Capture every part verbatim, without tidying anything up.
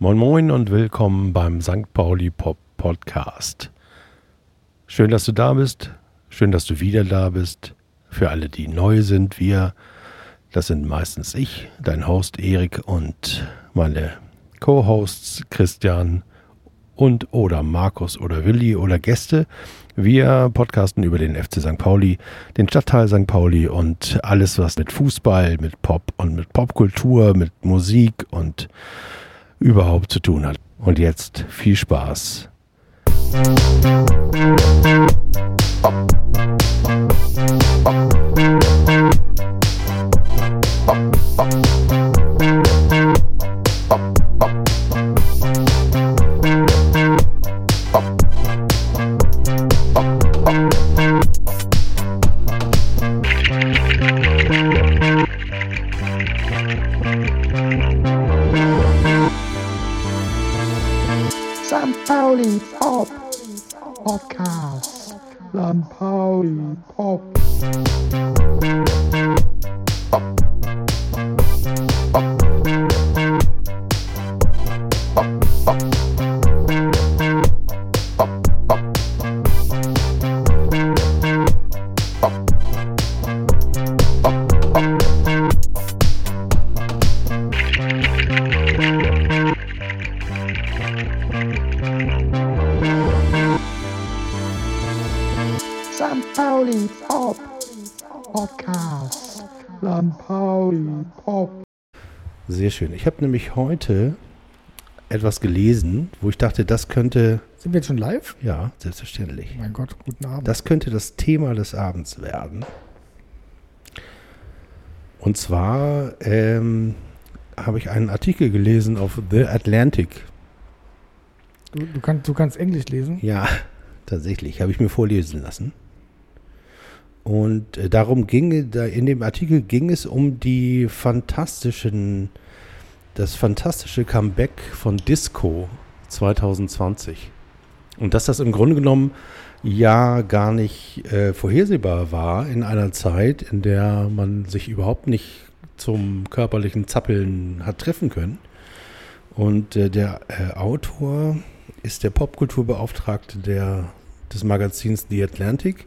Moin Moin und willkommen beim Sankt Pauli Pop Podcast. Schön, dass du da bist. Schön, dass du wieder da bist. Für alle, die neu sind, wir, das sind meistens ich, dein Host Erik und meine Co-Hosts Christian und oder Markus oder Willi oder Gäste. Wir podcasten über den F C Sankt Pauli, den Stadtteil Sankt Pauli und alles, was mit Fußball, mit Pop und mit Popkultur, mit Musik und überhaupt zu tun hat. Und jetzt viel Spaß. Sankt Pauli Pop Podcast. Sankt Pauli Pop. Sankt Pauli Pop Podcast. Sankt Pauli Pop. Sehr schön. Ich habe nämlich heute etwas gelesen, wo ich dachte, das könnte... Sind wir jetzt schon live? Ja, selbstverständlich. Mein Gott, guten Abend. Das könnte das Thema des Abends werden. Und zwar ähm, habe ich einen Artikel gelesen auf The Atlantic. Du, du, kannst, du kannst Englisch lesen? Ja, tatsächlich. Habe ich mir vorlesen lassen. Und äh, darum ging, da in dem Artikel ging es um die fantastischen, das fantastische Comeback von Disco zwanzig zwanzig. Und dass das im Grunde genommen ja gar nicht äh, vorhersehbar war in einer Zeit, in der man sich überhaupt nicht zum körperlichen Zappeln hat treffen können. Und äh, der äh, Autor ist der Popkulturbeauftragte der, des Magazins The Atlantic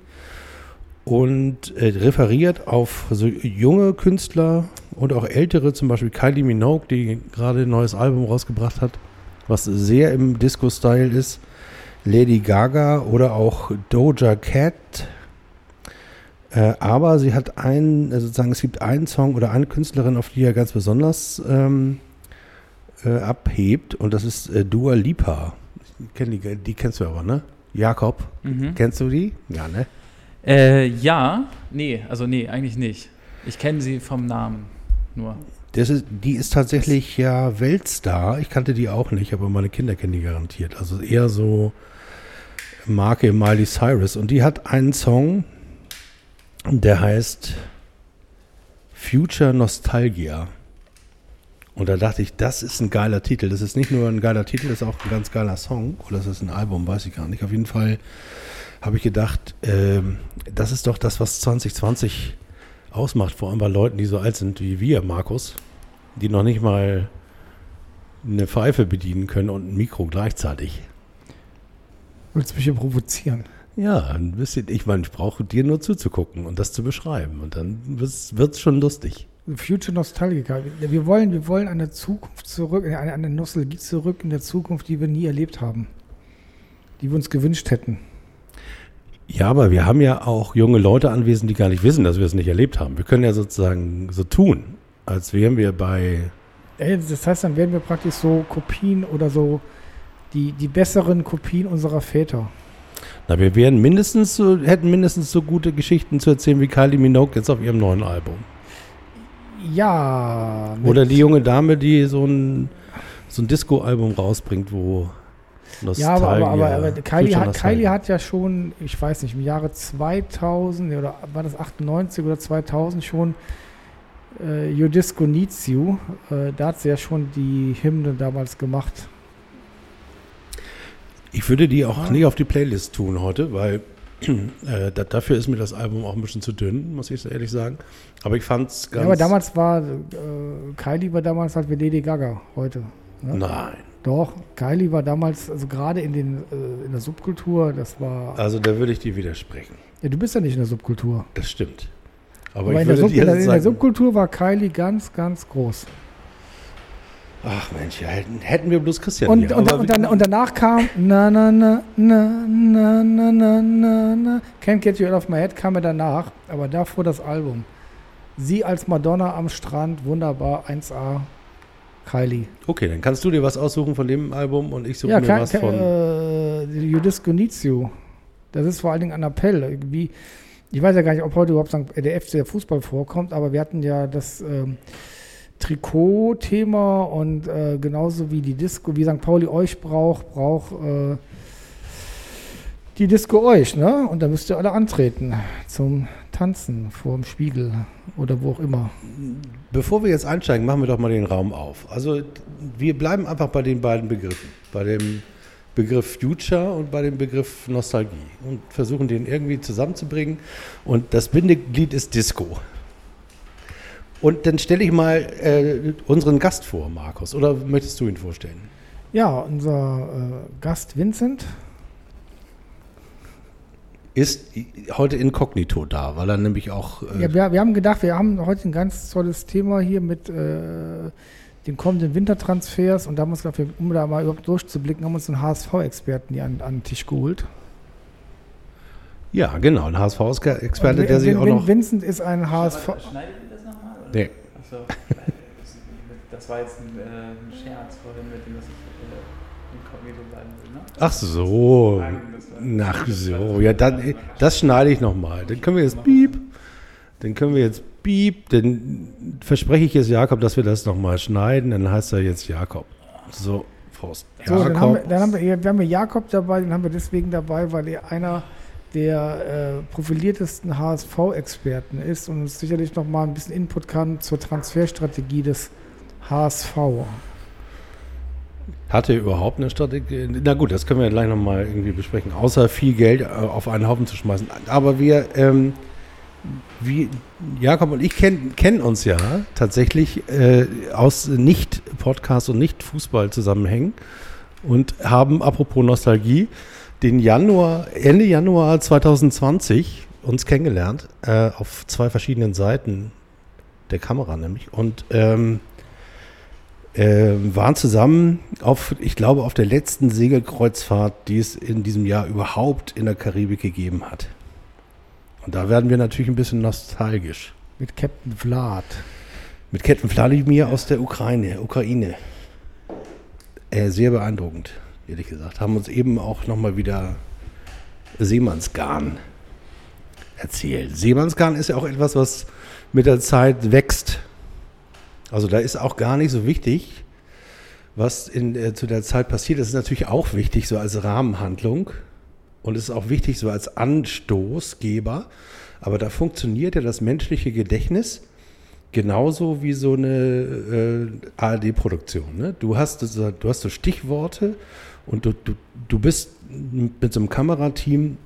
und äh, referiert auf so junge Künstler und auch ältere, zum Beispiel Kylie Minogue, die gerade ein neues Album rausgebracht hat, was sehr im Disco-Style ist, Lady Gaga oder auch Doja Cat. Äh, aber sie hat einen, also sozusagen, es gibt einen Song oder eine Künstlerin, auf die er ganz besonders ähm, äh, abhebt, und das ist äh, Dua Lipa. Ich kenn die, die kennst du aber, ne? Jakob, Mhm. kennst du die? Ja, ne? Äh, ja, nee, also nee, eigentlich nicht. Ich kenne sie vom Namen nur. Das ist, die ist tatsächlich ja Weltstar. Ich kannte die auch nicht, aber meine Kinder kennen die garantiert. Also eher so Marke Miley Cyrus. Und die hat einen Song, der heißt Future Nostalgia. Und da dachte ich, das ist ein geiler Titel. Das ist nicht nur ein geiler Titel, das ist auch ein ganz geiler Song. Oder das ist ein Album, weiß ich gar nicht. Auf jeden Fall habe ich gedacht, ähm, das ist doch das, was zwanzig zwanzig ausmacht. Vor allem bei Leuten, die so alt sind wie wir, Markus, die noch nicht mal eine Pfeife bedienen können und ein Mikro gleichzeitig. Willst du mich hier provozieren? Ja, ein bisschen. Ich meine, ich brauche dir nur zuzugucken und das zu beschreiben. Und dann wird es schon lustig. Future Nostalgica. Wir wollen, wir wollen eine Zukunft zurück, eine, eine Nostalgie zurück in der Zukunft, die wir nie erlebt haben. Die wir uns gewünscht hätten. Ja, aber wir haben ja auch junge Leute anwesend, die gar nicht wissen, dass wir es nicht erlebt haben. Wir können ja sozusagen so tun, als wären wir bei... Ey, das heißt, dann werden wir praktisch so Kopien oder so die, die besseren Kopien unserer Väter. Na, wir wären mindestens so, hätten mindestens so gute Geschichten zu erzählen wie Kylie Minogue jetzt auf ihrem neuen Album. Ja. Oder die junge Dame, die so ein, so ein Disco-Album rausbringt, wo... Ja, aber, aber, aber, aber Kylie, hat, Nostalgia. Kylie hat ja schon, ich weiß nicht, im Jahre zweitausend oder war das achtundneunzig oder zweitausend schon äh, Your Disco Needs You. Äh, da hat sie ja schon die Hymne damals gemacht. Ich würde die auch Ja. nicht auf die Playlist tun heute, weil äh, da, dafür ist mir das Album auch ein bisschen zu dünn, muss ich so ehrlich sagen. Aber ich fand es ganz... Ja, aber damals war, äh, Kylie war damals halt wie Lady Gaga heute. Ne? Nein. Doch, Kylie war damals, also gerade in, den, äh, in der Subkultur, das war... Also da würde ich dir widersprechen. Ja, du bist ja nicht in der Subkultur. Das stimmt. Aber, Aber ich in, der würde Sub, dir in, der, in der sagen, Subkultur war Kylie ganz, ganz groß. ach Mensch, ja, hätten, hätten wir bloß Christian Und, hier. und, aber und, dann, und danach kam na na na na na na na na na Can't Get You Out of My Head kam ja danach, aber davor das Album. Sie als Madonna am Strand, wunderbar, eins A, Kylie. Okay, dann kannst du dir was aussuchen von dem Album und ich suche Ja, mir kann, was kann, von... äh, You Disco Needs You. Das ist vor allen Dingen ein Appell. Irgendwie, ich weiß ja gar nicht, ob heute überhaupt der F C der Fußball vorkommt, aber wir hatten ja das ähm, Trikot-Thema und äh, genauso wie die Disco, wie Sankt Pauli euch braucht, braucht äh, die Disco euch, ne? Und da müsst ihr alle antreten zum Tanzen vor dem Spiegel oder wo auch immer. Bevor wir jetzt einsteigen, machen wir doch mal den Raum auf. Also wir bleiben einfach bei den beiden Begriffen. Bei dem Begriff Future und bei dem Begriff Nostalgie und versuchen den irgendwie zusammenzubringen. Und das Bindeglied ist Disco. Und dann stelle ich mal äh, unseren Gast vor, Markus. Oder möchtest du ihn vorstellen? Ja, unser äh, Gast Vincent ist heute inkognito da, weil er nämlich auch... Äh ja, wir, wir haben gedacht, wir haben heute ein ganz tolles Thema hier mit äh, den kommenden Wintertransfers und da haben wir uns gedacht, um da mal überhaupt durchzublicken, haben uns einen H S V-Experten hier an, an den Tisch geholt. Ja, genau, ein H S V-Experte, der sich auch noch... Vincent ist ein H S V... Schneidet ihr das nochmal? Nee. Achso, das war jetzt ein, äh, ein Scherz vorhin mit dem, dass ich äh, inkognito bleiben will, ne? Ach so, ach so, ja, dann, das schneide ich nochmal. Dann können wir jetzt piep, dann können wir jetzt piep, dann verspreche ich jetzt Jakob, dass wir das nochmal schneiden, dann heißt er jetzt Jakob. So, Faust. So, dann haben, wir, dann haben wir, wir haben wir Jakob dabei, den haben wir deswegen dabei, weil er einer der äh, profiliertesten H S V-Experten ist und uns sicherlich nochmal ein bisschen Input kann zur Transferstrategie des H S V. Hat er überhaupt eine Strategie? Na gut, das können wir gleich nochmal irgendwie besprechen, außer viel Geld auf einen Haufen zu schmeißen. Aber wir, ähm, wie Jakob und ich kennen kennen uns ja tatsächlich äh, aus Nicht-Podcast und Nicht-Fußball-Zusammenhängen und haben, apropos Nostalgie, den Januar, Ende Januar zwanzig zwanzig uns kennengelernt, äh, auf zwei verschiedenen Seiten der Kamera nämlich und ähm, Äh, waren zusammen auf, ich glaube, auf der letzten Segelkreuzfahrt, die es in diesem Jahr überhaupt in der Karibik gegeben hat. Und da werden wir natürlich ein bisschen nostalgisch. Mit Captain Vlad. Mit Captain Wladimir aus der Ukraine. Ukraine. Äh, sehr beeindruckend, ehrlich gesagt. Haben uns eben auch nochmal wieder Seemannsgarn erzählt. Seemannsgarn ist ja auch etwas, was mit der Zeit wächst. Also da ist auch gar nicht so wichtig, was in, äh, zu der Zeit passiert. Das ist natürlich auch wichtig, so als Rahmenhandlung. Und es ist auch wichtig, so als Anstoßgeber. Aber da funktioniert ja das menschliche Gedächtnis genauso wie so eine äh, A R D-Produktion. Ne? Du hast, du hast so Stichworte und du, du, du bist mit so einem Kamerateam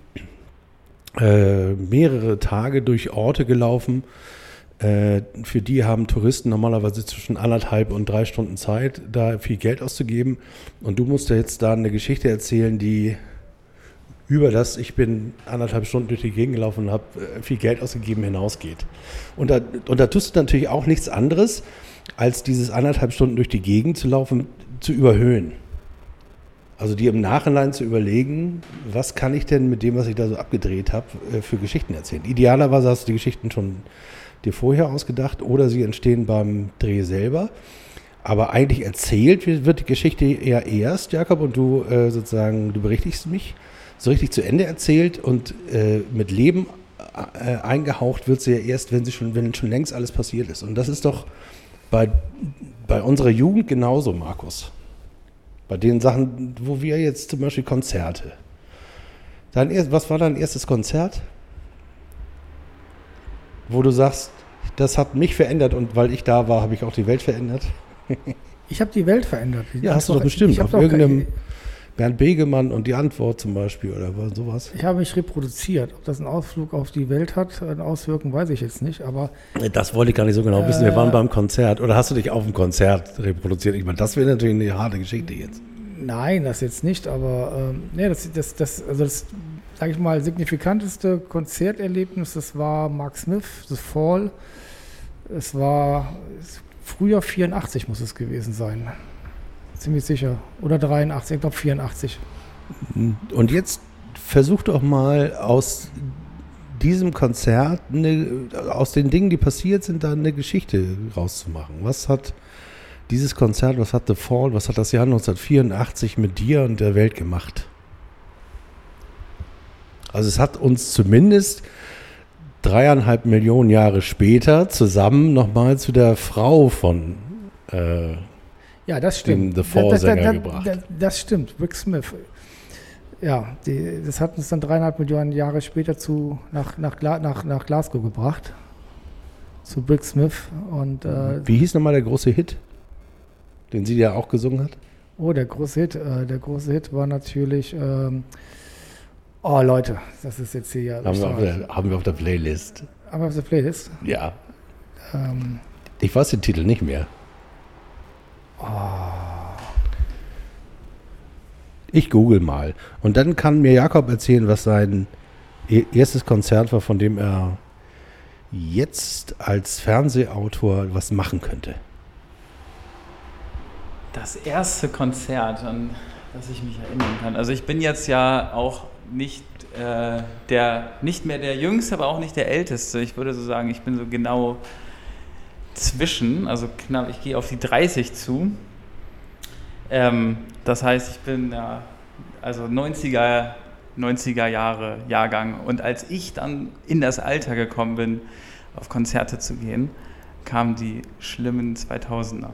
äh, mehrere Tage durch Orte gelaufen. Äh, für die haben Touristen normalerweise zwischen anderthalb und drei Stunden Zeit, da viel Geld auszugeben. Und du musst ja jetzt da eine Geschichte erzählen, die über das, ich bin anderthalb Stunden durch die Gegend gelaufen und habe äh, viel Geld ausgegeben, hinausgeht. Und da, und da tust du natürlich auch nichts anderes, als dieses anderthalb Stunden durch die Gegend zu laufen, zu überhöhen. Also dir im Nachhinein zu überlegen, was kann ich denn mit dem, was ich da so abgedreht habe, äh, für Geschichten erzählen. Idealerweise hast du die Geschichten schon dir vorher ausgedacht oder sie entstehen beim Dreh selber. Aber eigentlich erzählt wird die Geschichte eher erst, Jakob, und du äh, sozusagen, du berichtigst mich, so richtig zu Ende erzählt und äh, mit Leben äh, eingehaucht wird sie ja erst, wenn sie schon, wenn schon längst alles passiert ist. Und das ist doch bei, bei unserer Jugend genauso, Markus. Bei den Sachen, wo wir jetzt zum Beispiel Konzerte. Dein erst, was war dein erstes Konzert? Wo du sagst, das hat mich verändert und weil ich da war, habe ich auch die Welt verändert? Ich habe die Welt verändert. Ja, hast du doch bestimmt. Auf irgendeinem Bernd Begemann und die Antwort zum Beispiel oder sowas. Ich habe mich reproduziert. Ob das einen Ausflug auf die Welt hat, eine Auswirkung, weiß ich jetzt nicht. Aber das wollte ich gar nicht so genau wissen. Wir waren beim Konzert. Oder hast du dich auf dem Konzert reproduziert? Ich meine, das wäre natürlich eine harte Geschichte jetzt. Nein, das jetzt nicht. Aber ähm, nee, das, das, das, also das, sage ich mal, signifikanteste Konzerterlebnis, das war Mark Smith, The Fall. Es war Frühjahr vierundachtzig muss es gewesen sein. Ziemlich sicher. Oder dreiundachtzig, ich glaube vierundachtzig. Und jetzt versuch doch mal aus diesem Konzert, eine, aus den Dingen, die passiert sind, da eine Geschichte rauszumachen. Was hat dieses Konzert, was hat The Fall, was hat das Jahr neunzehnhundertvierundachtzig mit dir und der Welt gemacht? Also es hat uns zumindest dreieinhalb Millionen Jahre später zusammen nochmal zu der Frau von äh, ja, das stimmt. dem The Fall-Sänger das, das, gebracht. Das, das stimmt, Rick Smith. Ja, die, das hat uns dann dreieinhalb Millionen Jahre später zu, nach, nach, nach, nach Glasgow gebracht. Zu Rick Smith. Und, äh, wie hieß nochmal der große Hit, den sie ja auch gesungen hat? Oh, der große Hit. Äh, der große Hit war natürlich ähm, oh Leute, das ist jetzt hier... Haben wir, auf der, haben wir auf der Playlist. Haben wir auf der Playlist? Ja. Ähm, ich weiß den Titel nicht mehr. Oh. Ich google mal. Und dann kann mir Jakob erzählen, was sein erstes Konzert war, von dem er jetzt als Fernsehautor was machen könnte. Das erste Konzert, an das ich mich erinnern kann. Also ich bin jetzt ja auch nicht, äh, der, nicht mehr der Jüngste, aber auch nicht der Älteste. Ich würde so sagen, ich bin so genau zwischen, also knapp, ich gehe auf die dreißig zu. Ähm, das heißt, ich bin ja, also neunziger, neunziger Jahre Jahrgang. Und als ich dann in das Alter gekommen bin, auf Konzerte zu gehen, kamen die schlimmen zweitausender.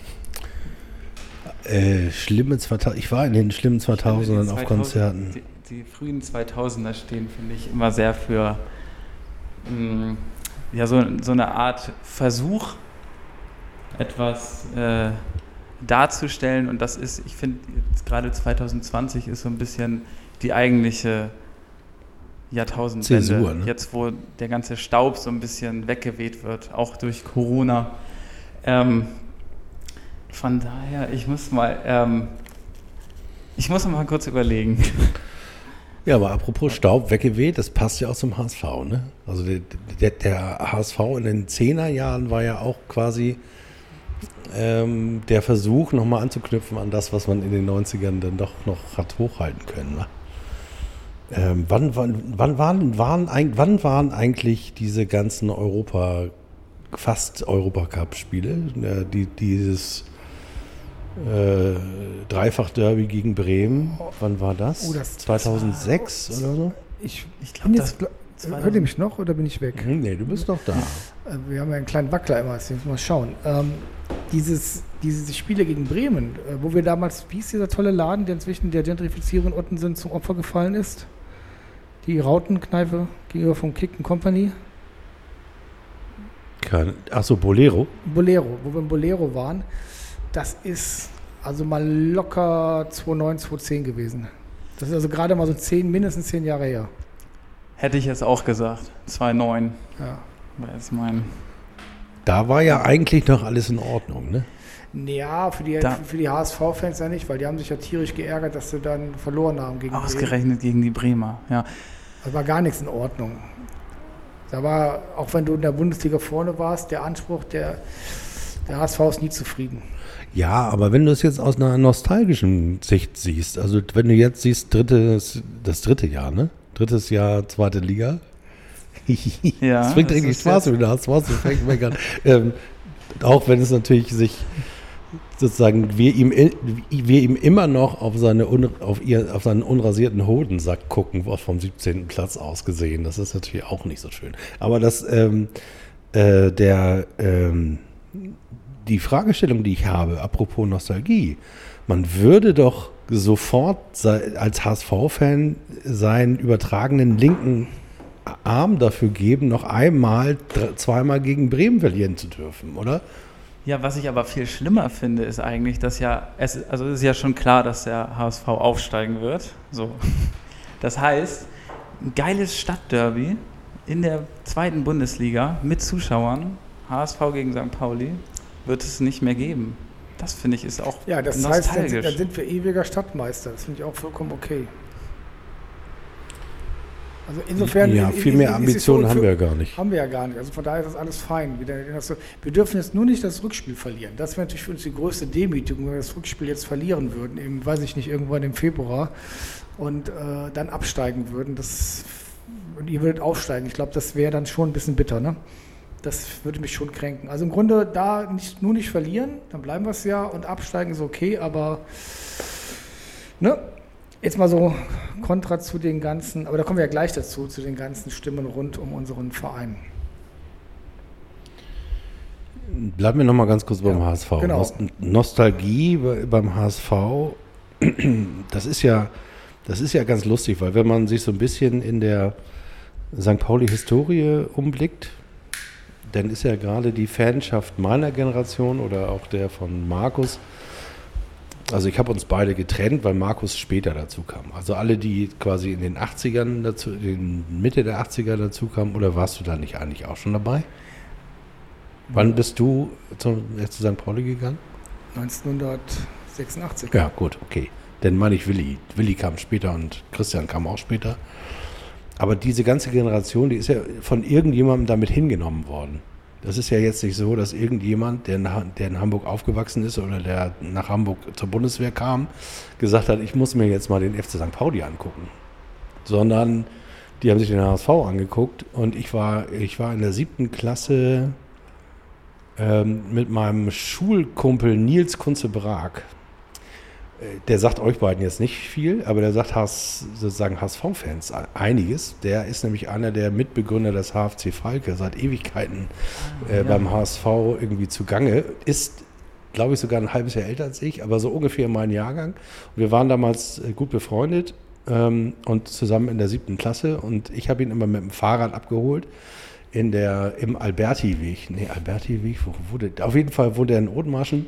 Äh, schlimme zweitausend, ich war in den schlimmen zweitausendern auf Konzerten. Die, die frühen zweitausender stehen, finde ich, immer sehr für mh, ja, so, so eine Art Versuch, etwas äh, darzustellen. Und das ist, ich finde, gerade zwanzig zwanzig ist so ein bisschen die eigentliche Jahrtausendwende. Zäsur, ne? Jetzt, wo der ganze Staub so ein bisschen weggeweht wird, auch durch Corona. Ähm, von daher, ich muss mal, ähm, ich muss mal kurz überlegen. Ja, aber apropos Staub weggeweht, das passt ja auch zum H S V, ne? Also der, der, der H S V in den Zehnerjahren war ja auch quasi ähm, der Versuch, nochmal anzuknüpfen an das, was man in den neunzigern dann doch noch hat hochhalten können. Ne? Ähm, wann, wann, wann, waren, waren, wann waren eigentlich diese ganzen Europa, fast Europacup-Spiele, äh, die, dieses äh, Dreifach-Derby gegen Bremen, wann war das? Oh, das zweitausendsechs das oder so? Ich, Ich bin glaube, jetzt, hört ihr mich noch oder bin ich weg? Hm, nee, du bist noch da. Äh, Wir haben ja einen kleinen Wackler immer, jetzt müssen wir mal schauen. Ähm, dieses, diese Spiele gegen Bremen, äh, wo wir damals, wie ist dieser tolle Laden, der inzwischen der Gentrifizierung in Ottensen zum Opfer gefallen ist? Die Rautenkneipe gegenüber vom Kick and Company. Achso, Bolero. Bolero, wo wir im Bolero waren. Das ist also mal locker zweitausendneun, zweitausendzehn gewesen. Das ist also gerade mal so zehn, mindestens zehn Jahre her. hätte ich jetzt auch gesagt. zweitausendneun Ja. war jetzt mein... Da war ja eigentlich noch alles in Ordnung, ne? Ja, für die, Da- für die H S V-Fans ja nicht, weil die haben sich ja tierisch geärgert, dass sie dann verloren haben gegen Bremen. Ausgerechnet gegen die Bremer, ja. Da war gar nichts in Ordnung. Da war, auch wenn du in der Bundesliga vorne warst, der Anspruch, der, der H S V ist nie zufrieden. Ja, aber wenn du es jetzt aus einer nostalgischen Sicht siehst, also wenn du jetzt siehst, drittes, das dritte Jahr, ne? Drittes Jahr, zweite Liga. Ja, das bringt das eigentlich ist Spaß, jetzt- wenn du hast, was du fängst meckern. ähm, auch wenn es natürlich sich sozusagen, wir ihm, wir ihm immer noch auf, seine un, auf, ihr, auf seinen unrasierten Hodensack gucken, was vom siebzehnten Platz aus gesehen. Das ist natürlich auch nicht so schön. Aber das, ähm, äh, der, ähm, die Fragestellung, die ich habe, apropos Nostalgie, man würde doch sofort sei, als H S V-Fan seinen übertragenen linken Arm dafür geben, noch einmal, dr- zweimal gegen Bremen verlieren zu dürfen, oder? Ja, was ich aber viel schlimmer finde, ist eigentlich, dass ja, es, also es ist ja schon klar, dass der H S V aufsteigen wird. So. Das heißt, ein geiles Stadtderby in der zweiten Bundesliga mit Zuschauern, H S V gegen Sankt Pauli, wird es nicht mehr geben. Das finde ich ist auch ja, das nostalgisch. heißt, dann, dann sind wir ewiger Stadtmeister. Das finde ich auch vollkommen okay. Also insofern ja, viel mehr Ambitionen so, haben wir ja gar nicht. Haben wir ja gar nicht. Also von daher ist das alles fein. Wir dürfen jetzt nur nicht das Rückspiel verlieren. Das wäre natürlich für uns die größte Demütigung, wenn wir das Rückspiel jetzt verlieren würden, im, weiß ich nicht, irgendwann im Februar und äh, dann absteigen würden. Das, und ihr würdet aufsteigen. Ich glaube, das wäre dann schon ein bisschen bitter, ne? Das würde mich schon kränken. Also im Grunde da nicht, nur nicht verlieren, dann bleiben wir es ja und absteigen ist okay, aber ne? Jetzt mal so kontra zu den ganzen, aber da kommen wir ja gleich dazu, zu den ganzen Stimmen rund um unseren Verein. Bleiben wir noch mal ganz kurz beim ja, H S V. Genau. Nost- Nostalgie beim H S V, das ist ja, das ist ja ganz lustig, weil wenn man sich so ein bisschen in der Sankt Pauli-Historie umblickt, dann ist ja gerade die Fanschaft meiner Generation oder auch der von Markus. Also ich habe uns beide getrennt, weil Markus später dazu kam. Also alle, die quasi in den achtzigern dazu, in Mitte der achtziger dazu kamen, oder warst du da nicht eigentlich auch schon dabei? Wann bist du zu, zu Sankt Pauli gegangen? neunzehnhundertsechsundachtzig. Ja, gut, okay. Dann meine ich Willi. Willi kam später und Christian kam auch später. Aber diese ganze Generation, die ist ja von irgendjemandem damit hingenommen worden. Das ist ja jetzt nicht so, dass irgendjemand, der in, der in Hamburg aufgewachsen ist oder der nach Hamburg zur Bundeswehr kam, gesagt hat, ich muss mir jetzt mal den F C Sankt Pauli angucken. Sondern die haben sich den H S V angeguckt und ich war, ich war in der siebten Klasse ähm, mit meinem Schulkumpel Nils Kunze-Brag. Der sagt euch beiden jetzt nicht viel, aber der sagt sozusagen H S V-Fans einiges. Der ist nämlich einer der Mitbegründer des H F C Falke, seit Ewigkeiten äh, ja. beim H S V irgendwie zugange. Ist, glaube ich, sogar ein halbes Jahr älter als ich, aber so ungefähr mein Jahrgang. Und wir waren damals äh, gut befreundet ähm, und zusammen in der siebten Klasse. Und ich habe ihn immer mit dem Fahrrad abgeholt in der, im Alberti-Weg. Nee, Alberti-Weg, wo wurde? Auf jeden Fall wohnt er in Othmarschen.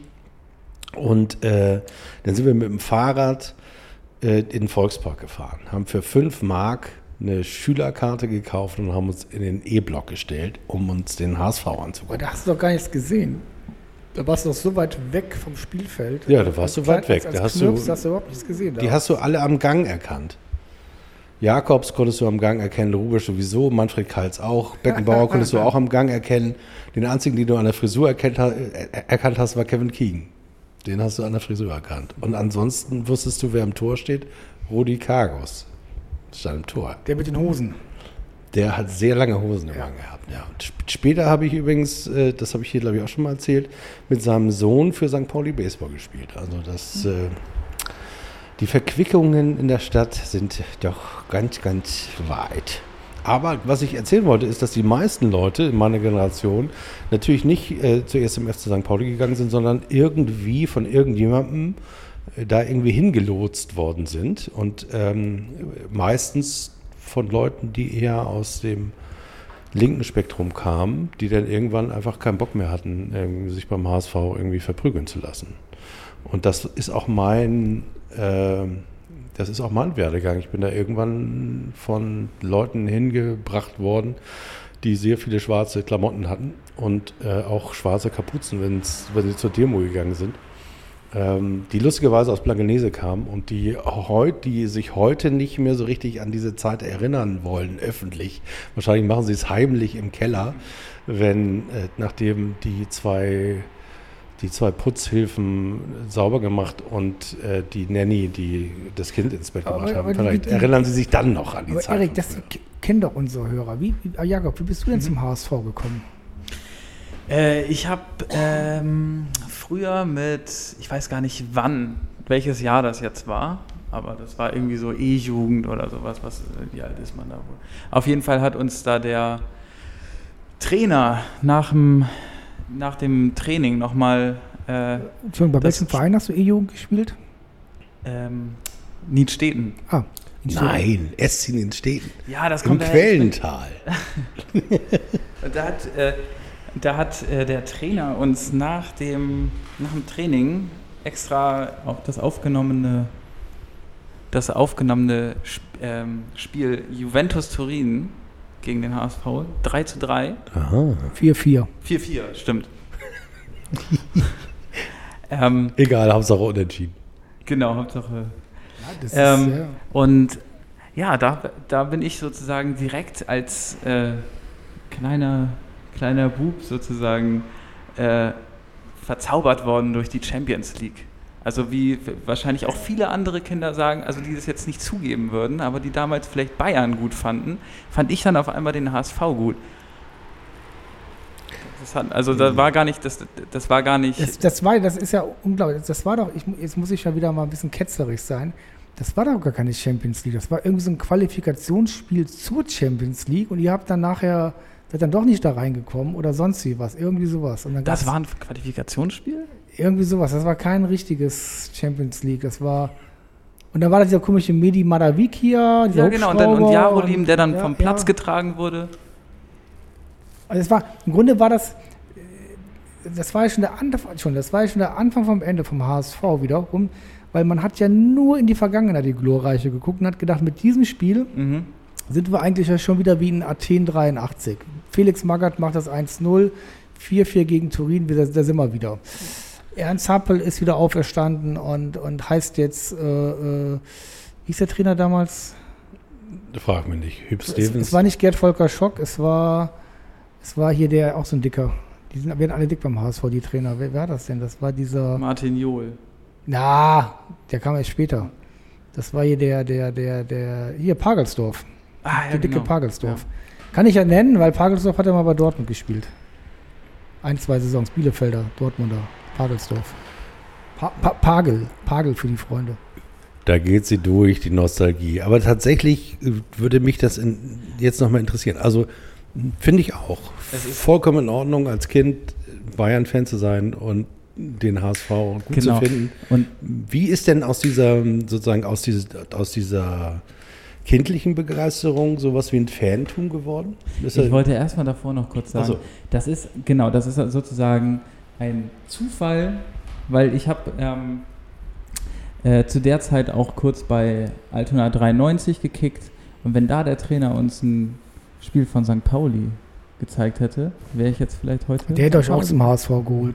Und äh, dann sind wir mit dem Fahrrad äh, in den Volkspark gefahren, haben für fünf Mark eine Schülerkarte gekauft und haben uns in den E-Block gestellt, um uns den H S V anzugucken. Aber da hast du doch gar nichts gesehen. Da warst du doch so weit weg vom Spielfeld. Ja, da warst du weit weg. Als da hast Knirps, du, hast du überhaupt nichts gesehen. Die hast du alle am Gang erkannt. Jakobs konntest du am Gang erkennen, Rubisch sowieso, Manfred Kals auch, Beckenbauer konntest du auch am Gang erkennen. Den einzigen, den du an der Frisur erkannt, erkannt hast, war Kevin Keegan. Den hast du an der Frisur erkannt. Und ansonsten wusstest du, wer im Tor steht? Rudi Kargos stand im Tor. Der mit den Hosen. Der hat sehr lange Hosen im ja. Mann gehabt. Ja. Und sp- später habe ich übrigens, äh, das habe ich hier glaube ich auch schon mal erzählt, mit seinem Sohn für Sankt Pauli Baseball gespielt. Also das, äh, die Verquickungen in der Stadt sind doch ganz, ganz weit. Aber was ich erzählen wollte, ist, dass die meisten Leute in meiner Generation natürlich nicht äh, zuerst im F C Sankt Pauli gegangen sind, sondern irgendwie von irgendjemandem äh, da irgendwie hingelotst worden sind. Und ähm, meistens von Leuten, die eher aus dem linken Spektrum kamen, die dann irgendwann einfach keinen Bock mehr hatten, irgendwie sich beim H S V irgendwie verprügeln zu lassen. Und das ist auch mein... Äh, Das ist auch mein Werdegang. Ich bin da irgendwann von Leuten hingebracht worden, die sehr viele schwarze Klamotten hatten und äh, auch schwarze Kapuzen, wenn's, wenn sie zur Demo gegangen sind, ähm, die lustigerweise aus Blankenese kamen und die, heut, die sich heute nicht mehr so richtig an diese Zeit erinnern wollen, öffentlich. Wahrscheinlich machen sie es heimlich im Keller, wenn äh, nachdem die zwei... die zwei Putzhilfen sauber gemacht und äh, die Nanny, die das Kind ins Bett gebracht haben. Vielleicht die, erinnern Sie sich dann noch an die aber Zeit. Erik, das kennen doch unsere Hörer. Wie, wie, Jakob, wie bist du denn mhm. zum H S V gekommen? Äh, ich habe ähm, früher mit, ich weiß gar nicht wann, welches Jahr das jetzt war, aber das war irgendwie so E-Jugend oder sowas. Was, wie alt ist man da wohl? Auf jeden Fall hat uns da der Trainer nach dem nach dem Training nochmal... Äh, Entschuldigung, bei welchem Verein hast du E-Jugend gespielt? Ähm, Niedstedten. Ah, Nein, S C Niedstedten. Ja, das kommt im Quellental. Und da hat, äh, Da hat äh, der Trainer uns nach dem, nach dem Training extra auch das aufgenommene, das aufgenommene Sp- ähm, Spiel Juventus Turin gegen den H S V drei zu drei. Aha. vier vier. vier vier, stimmt. ähm, Egal, Hauptsache unentschieden. genau, Hauptsache. Ja, das Ähm, ist, ja. Und ja, da, da bin ich sozusagen direkt als äh, kleiner, kleiner Bub sozusagen äh, verzaubert worden durch die Champions League. Also wie wahrscheinlich auch viele andere Kinder sagen, also die das jetzt nicht zugeben würden, aber die damals vielleicht Bayern gut fanden, fand ich dann auf einmal den H S V gut. Das hat, also da war gar nicht, das, das war gar nicht... Das, das war, das ist ja unglaublich. Das war doch, ich, jetzt muss ich ja wieder mal ein bisschen ketzerisch sein. Das war doch gar keine Champions League. Das war irgendwie so ein Qualifikationsspiel zur Champions League und ihr habt dann nachher, seid dann doch nicht da reingekommen oder sonst wie was. Irgendwie sowas. Und dann Das gab's war ein Qualifikationsspiel? irgendwie sowas. Das war kein richtiges Champions League. Das war. Und dann war da dieser komische Medi Madavikia. Ja, genau. Und, dann, und Jarolim, der dann ja, vom Platz ja. getragen wurde. Also es war, im Grunde war das, das war ja schon der Anfang, schon, das war ja schon der Anfang vom Ende vom H S V wiederum, weil man hat ja nur in die Vergangenheit, die glorreiche, geguckt und hat gedacht, mit diesem Spiel Mhm. sind wir eigentlich ja schon wieder wie in Athen dreiundachtzig. Felix Magath macht das eins null, vier vier gegen Turin, da, da sind wir wieder. Ernst Happel ist wieder auferstanden und, und heißt jetzt, äh, äh, wie hieß der Trainer damals? Frag mich nicht. Hüb Es, Stevens. es war nicht Gerd Volker Schock, es war, es war hier der, auch so ein Dicker. Die sind, werden alle dick beim H S V, die Trainer. Wer war das denn? Das war dieser, Martin Johl. na, der kam erst später. Das war hier der, der, der, der, hier Pagelsdorf. Ah, ja, Der dicke genau. Pagelsdorf. Kann ich ja nennen, weil Pagelsdorf hat ja mal bei Dortmund gespielt. Ein, zwei Saisons. Bielefelder, Dortmunder, Pagelsdorf. Pa pa Pagel, Pagel für die Freunde. Da geht sie durch, die Nostalgie. Aber tatsächlich äh, würde mich das in, jetzt nochmal interessieren. Also finde ich auch Es ist- vollkommen in Ordnung, als Kind Bayern-Fan zu sein und den H S V gut Genau. zu finden. Und Wie ist denn aus dieser, sozusagen aus, dieses, aus dieser kindlichen Begeisterung sowas wie ein Fantum geworden? Ist ich er- wollte erstmal davor noch kurz sagen, Ach so. das ist, genau, das ist sozusagen ein Zufall, weil ich habe ähm, äh, zu der Zeit auch kurz bei Altona dreiundneunzig gekickt und wenn da der Trainer uns ein Spiel von Sankt Pauli gezeigt hätte, wäre ich jetzt vielleicht heute... Der hätte euch auch zum H S V geholt.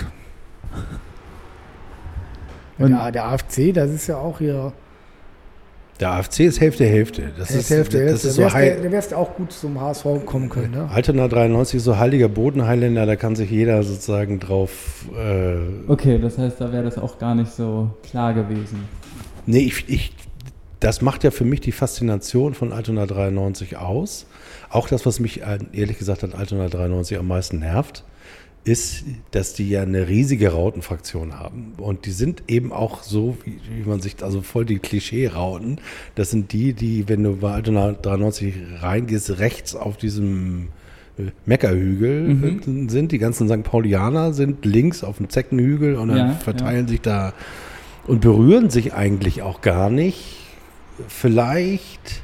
Und- ja, der A F C, das ist ja auch hier. Der A F C ist Hälfte, Hälfte. Das ist, Hälfte, das Hälfte. ist Der so wärst, der, heil, der wärst auch gut zum H S V kommen können, ne? Altona dreiundneunzig ist so heiliger Bodenheiländer, da kann sich jeder sozusagen drauf... Äh, Okay, das heißt, da wäre das auch gar nicht so klar gewesen. Nee, ich, ich, das macht ja für mich die Faszination von Altona dreiundneunzig aus. Auch das, was mich äh, ehrlich gesagt an Altona dreiundneunzig am meisten nervt, ist, dass die ja eine riesige Rautenfraktion haben. Und die sind eben auch so, wie, wie man sich, also voll die Klischee-Rauten. Das sind die, die, wenn du bei Altona dreiundneunzig reingehst, rechts auf diesem äh, Meckerhügel Mhm. äh, sind. Die ganzen Sankt Paulianer sind links auf dem Zeckenhügel und dann Ja, verteilen sich da und berühren sich eigentlich auch gar nicht. Vielleicht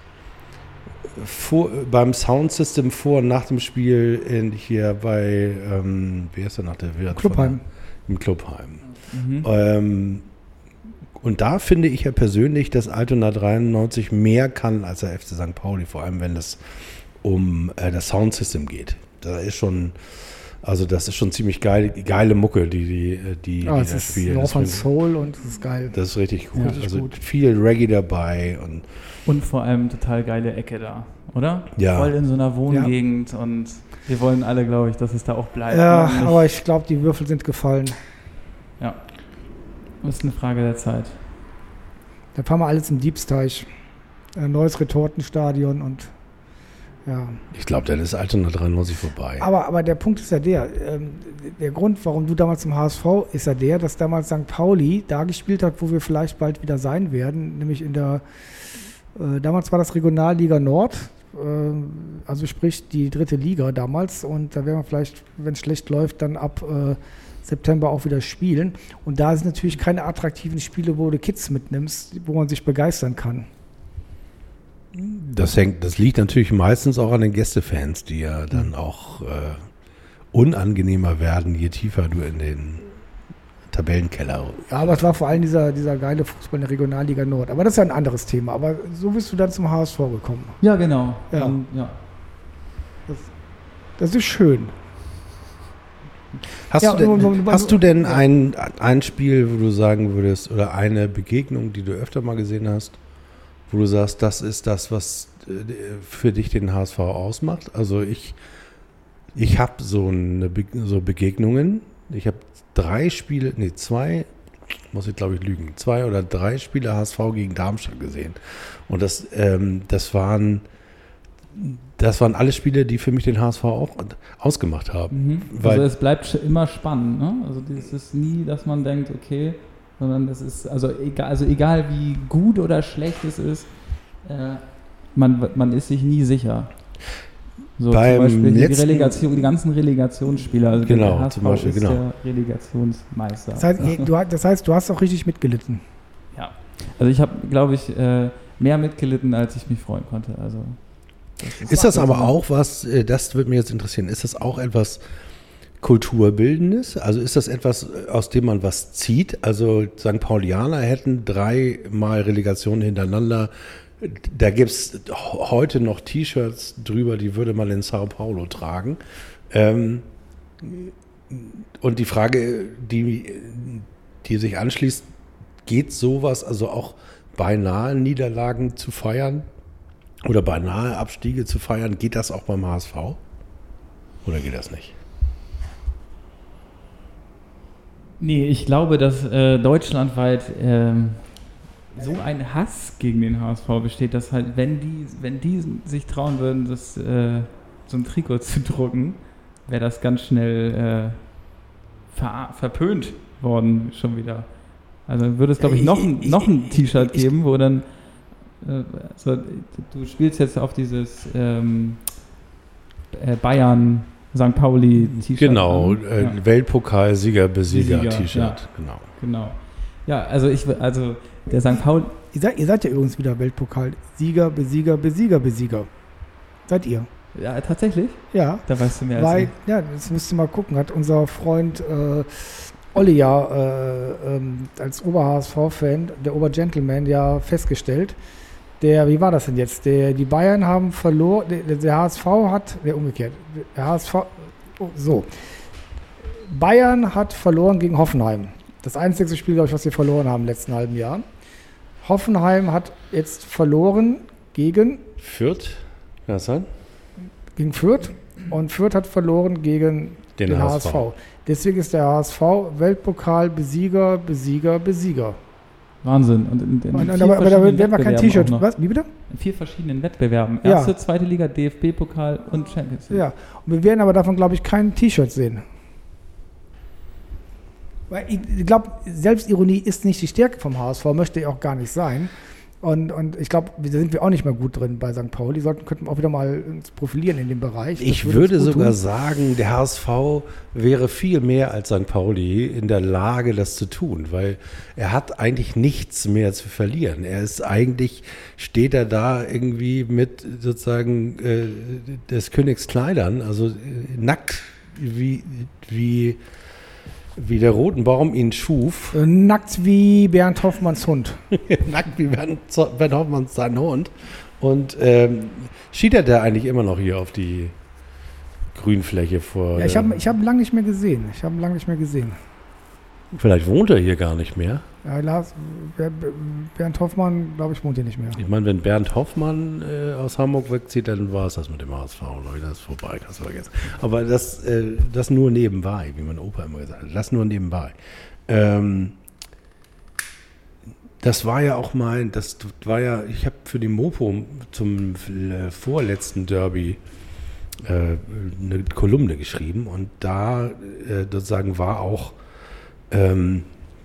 vor, beim Soundsystem vor und nach dem Spiel in, hier bei, ähm, wie heißt der noch der Wirt? Clubheim. Im Clubheim. Mhm. Ähm, und da finde ich ja persönlich, dass Altona dreiundneunzig mehr kann als der F C Sankt Pauli, vor allem wenn es um äh, das Soundsystem geht. Da ist schon, also das ist schon ziemlich geil, geile Mucke, die die, die, Ja, die es da ist spielen. North Das and finde- Soul und es ist geil. Das ist richtig gut. Ja, richtig also gut. viel Reggae dabei und Und vor allem total geile Ecke da, oder? Ja. Voll in so einer Wohngegend und wir wollen alle, glaube ich, dass es da auch bleibt. Ja, ne? Nicht- aber ich glaube, die Würfel sind gefallen. ja. Das ist eine Frage der Zeit. Da fahren wir alles im Diebsteich. Ein neues Retortenstadion und ja. ich glaube, dann ist Altona dreiundneunzig vorbei. Aber, aber der Punkt ist ja der, ähm, der Grund, warum du damals zum H S V, ist ja der, dass damals Sankt Pauli da gespielt hat, wo wir vielleicht bald wieder sein werden, nämlich in der, äh, damals war das Regionalliga Nord, äh, also sprich die dritte Liga damals und da werden wir vielleicht, wenn es schlecht läuft, dann ab äh, September auch wieder spielen und da sind natürlich keine attraktiven Spiele, wo du Kids mitnimmst, wo man sich begeistern kann. Das hängt, das liegt natürlich meistens auch an den Gästefans, die ja dann auch äh, unangenehmer werden, je tiefer du in den Tabellenkeller. Ja, aber es war vor allem dieser, dieser geile Fußball in der Regionalliga Nord. Aber das ist ja ein anderes Thema. Aber so bist du dann zum H S V gekommen. Ja, genau. Ja. Um, ja. Das, das ist schön. Hast, Ja, du, denn, und- und- und- hast du denn ja. ein, ein Spiel, wo du sagen würdest, oder eine Begegnung, die du öfter mal gesehen hast, wo du sagst, das ist das, was äh, für dich den H S V ausmacht? Also ich, ich habe so, eine Be- so Begegnungen. Ich habe drei Spiele, nee, zwei, muss ich glaube ich lügen, zwei oder drei Spiele H S V gegen Darmstadt gesehen. Und das, ähm, das waren, das waren alle Spiele, die für mich den H S V auch ausgemacht haben. Mhm. Weil- Also es bleibt sch- immer spannend, ne? Also es ist nie, dass man denkt, okay, sondern es ist, also egal, also egal wie gut oder schlecht es ist, äh, man, man ist sich nie sicher. So Beim zum Beispiel die, letzten- Relegation, die ganzen Relegationsspieler, also Genau, der H S V zum Beispiel, ist genau. der Relegationsmeister. Das heißt, du, ha- das heißt, du hast auch richtig mitgelitten. Ja, also ich habe, glaube ich, äh, mehr mitgelitten, als ich mich freuen konnte. Also das Ist das aber auch was, äh, das würde mich jetzt interessieren, ist das auch etwas Kulturbildendes? Also ist das etwas, aus dem man was zieht? Also Sankt Paulianer hätten dreimal Relegationen hintereinander. Da gibt es heute noch T-Shirts drüber, die würde man in Sao Paulo tragen. Ähm, und die Frage, die, die sich anschließt, geht sowas, also auch beinahe Niederlagen zu feiern oder beinahe Abstiege zu feiern, geht das auch beim H S V? Oder geht das nicht? Nee, ich glaube, dass äh, deutschlandweit ähm, so ein Hass gegen den H S V besteht, dass halt, wenn die, wenn die sich trauen würden, das, äh, so ein Trikot zu drucken, wäre das ganz schnell äh, ver verpönt worden schon wieder. Also würde es, glaube ich, noch ein, Ich- ich- noch ein T-Shirt ich- geben, wo dann äh, also, du spielst jetzt auf dieses ähm, äh, Bayern Sankt Pauli T-Shirt. Genau, an. äh, Ja. Weltpokalsieger-Besieger-T-Shirt. Sieger, ja. Genau. Genau. Ja, also ich, also der Sankt Pauli, Ihr seid, ihr seid ja übrigens wieder Weltpokal. Sieger, Besieger, Besieger, Besieger. Seid ihr? ja, tatsächlich? Ja. Da weißt du mehr als Weil, ich. ja, das müsst ihr mal gucken, hat unser Freund äh, Olli ja äh, ähm, als Ober-H S V-Fan, der Ober-Gentleman, ja festgestellt. Der, wie war das denn jetzt? Der, die Bayern haben verloren, der, der H S V hat, der umgekehrt, der H S V, oh, so. Bayern hat verloren gegen Hoffenheim. Das einzige Spiel, glaube ich, was sie verloren haben im letzten halben Jahr. Hoffenheim hat jetzt verloren gegen, Fürth, kann das sein? gegen Fürth und Fürth hat verloren gegen Den, den H H S S V. V. Deswegen ist der H S V Weltpokal-Besieger, Besieger, Besieger. Wahnsinn. Und in, in Und, vier und, aber, aber da verschiedenen werden wir kein Wettbewerben T-Shirt. auch noch. Was? Wie bitte? In vier verschiedenen Wettbewerben. Ja. Erste, zweite Liga, D F B-Pokal und Champions League. Ja. Und wir werden aber davon, glaube ich, kein T-Shirt sehen. Weil ich glaube, Selbstironie ist nicht die Stärke vom H S V, möchte ich auch gar nicht sein. Und, und ich glaube, da sind wir auch nicht mehr gut drin bei Sankt Pauli. Sollten, könnten wir auch wieder mal uns profilieren in dem Bereich. Das Ich uns würde gut sogar tun. sagen, der H S V wäre viel mehr als Sankt Pauli in der Lage, das zu tun, weil er hat eigentlich nichts mehr zu verlieren. Er ist eigentlich, steht er da irgendwie mit sozusagen äh, des Königs Kleidern, also äh, nackt, wie, wie, wie der Rotenbaum ihn schuf. Äh, Nackt wie Bernd Hoffmanns Hund. Nackt wie Bernd, Bernd Hoffmann sein Hund. Und ähm, schiedert er eigentlich immer noch hier auf die Grünfläche vor. Ja, ich der- habe ich hab ihn lange nicht mehr gesehen. Ich habe ihn lange nicht mehr gesehen. Vielleicht wohnt er hier gar nicht mehr. Ja, Lars, Ber- Ber- Bernd Hoffmann, glaube ich, wohnt hier nicht mehr. Ich meine, wenn Bernd Hoffmann äh, aus Hamburg wegzieht, dann war es das mit dem H S V. Leute, das ist vorbei, kannst du vergessen. Aber das, äh, das nur nebenbei, wie mein Opa immer gesagt hat. Das nur nebenbei. Ähm, das war ja auch mein, das war ja, ich habe für die Mopo zum äh, vorletzten Derby äh, eine Kolumne geschrieben und da äh, sozusagen war auch ähm,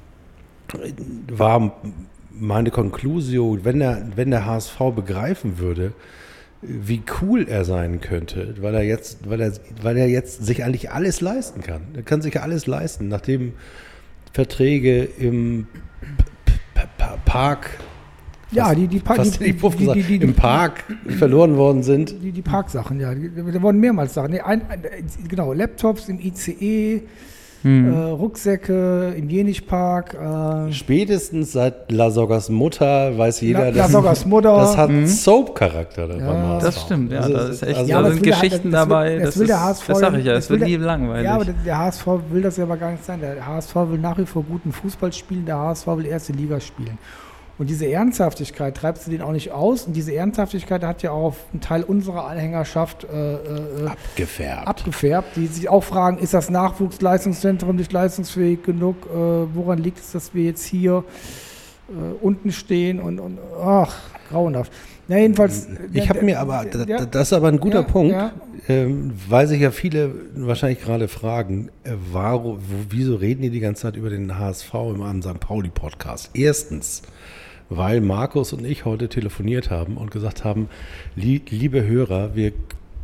war meine Konklusio, wenn der, wenn der H S V begreifen würde, wie cool er sein könnte, weil er jetzt, weil er, weil er jetzt sich eigentlich alles leisten kann. Er kann sich alles leisten, nachdem Verträge im P- P- P- Park Ja, die, die, Fast die, die, die, die, die, die im Park verloren worden sind. Die, die Parksachen, ja. Da wurden mehrmals Sachen. Nee, ein, ein, genau, Laptops im I C E, hm. äh, Rucksäcke im Jenichpark. Äh, Spätestens seit Lasoggas Mutter weiß jeder, La, Lasoggas Mutter. Das hat hm. Soap-Charakter. Ja, das stimmt, ja. Das ist echt, also, ja, da sind Geschichten der, das dabei. Will, das, das will der H S V. Das sag ich ja, das es wird der, nie langweilig. Ja, aber der, der H S V will das ja aber gar nicht sein. Der H S V will nach wie vor guten Fußball spielen, der H S V will erste Liga spielen. Und diese Ernsthaftigkeit treibst du den auch nicht aus. Und diese Ernsthaftigkeit hat ja auch einen Teil unserer Anhängerschaft äh, äh, abgefärbt. abgefärbt, die sich auch fragen, ist das Nachwuchsleistungszentrum nicht leistungsfähig genug? Äh, woran liegt es, dass wir jetzt hier äh, unten stehen? Und, und ach, grauenhaft. Na, jedenfalls. Ich habe mir aber, ja, das ist aber ein guter ja, Punkt, ja. Ähm, weil sich ja viele wahrscheinlich gerade fragen, äh, warum, wieso reden die die ganze Zeit über den H S V im Sankt Pauli-Podcast? Erstens, weil Markus und ich heute telefoniert haben und gesagt haben, lie- liebe Hörer, wir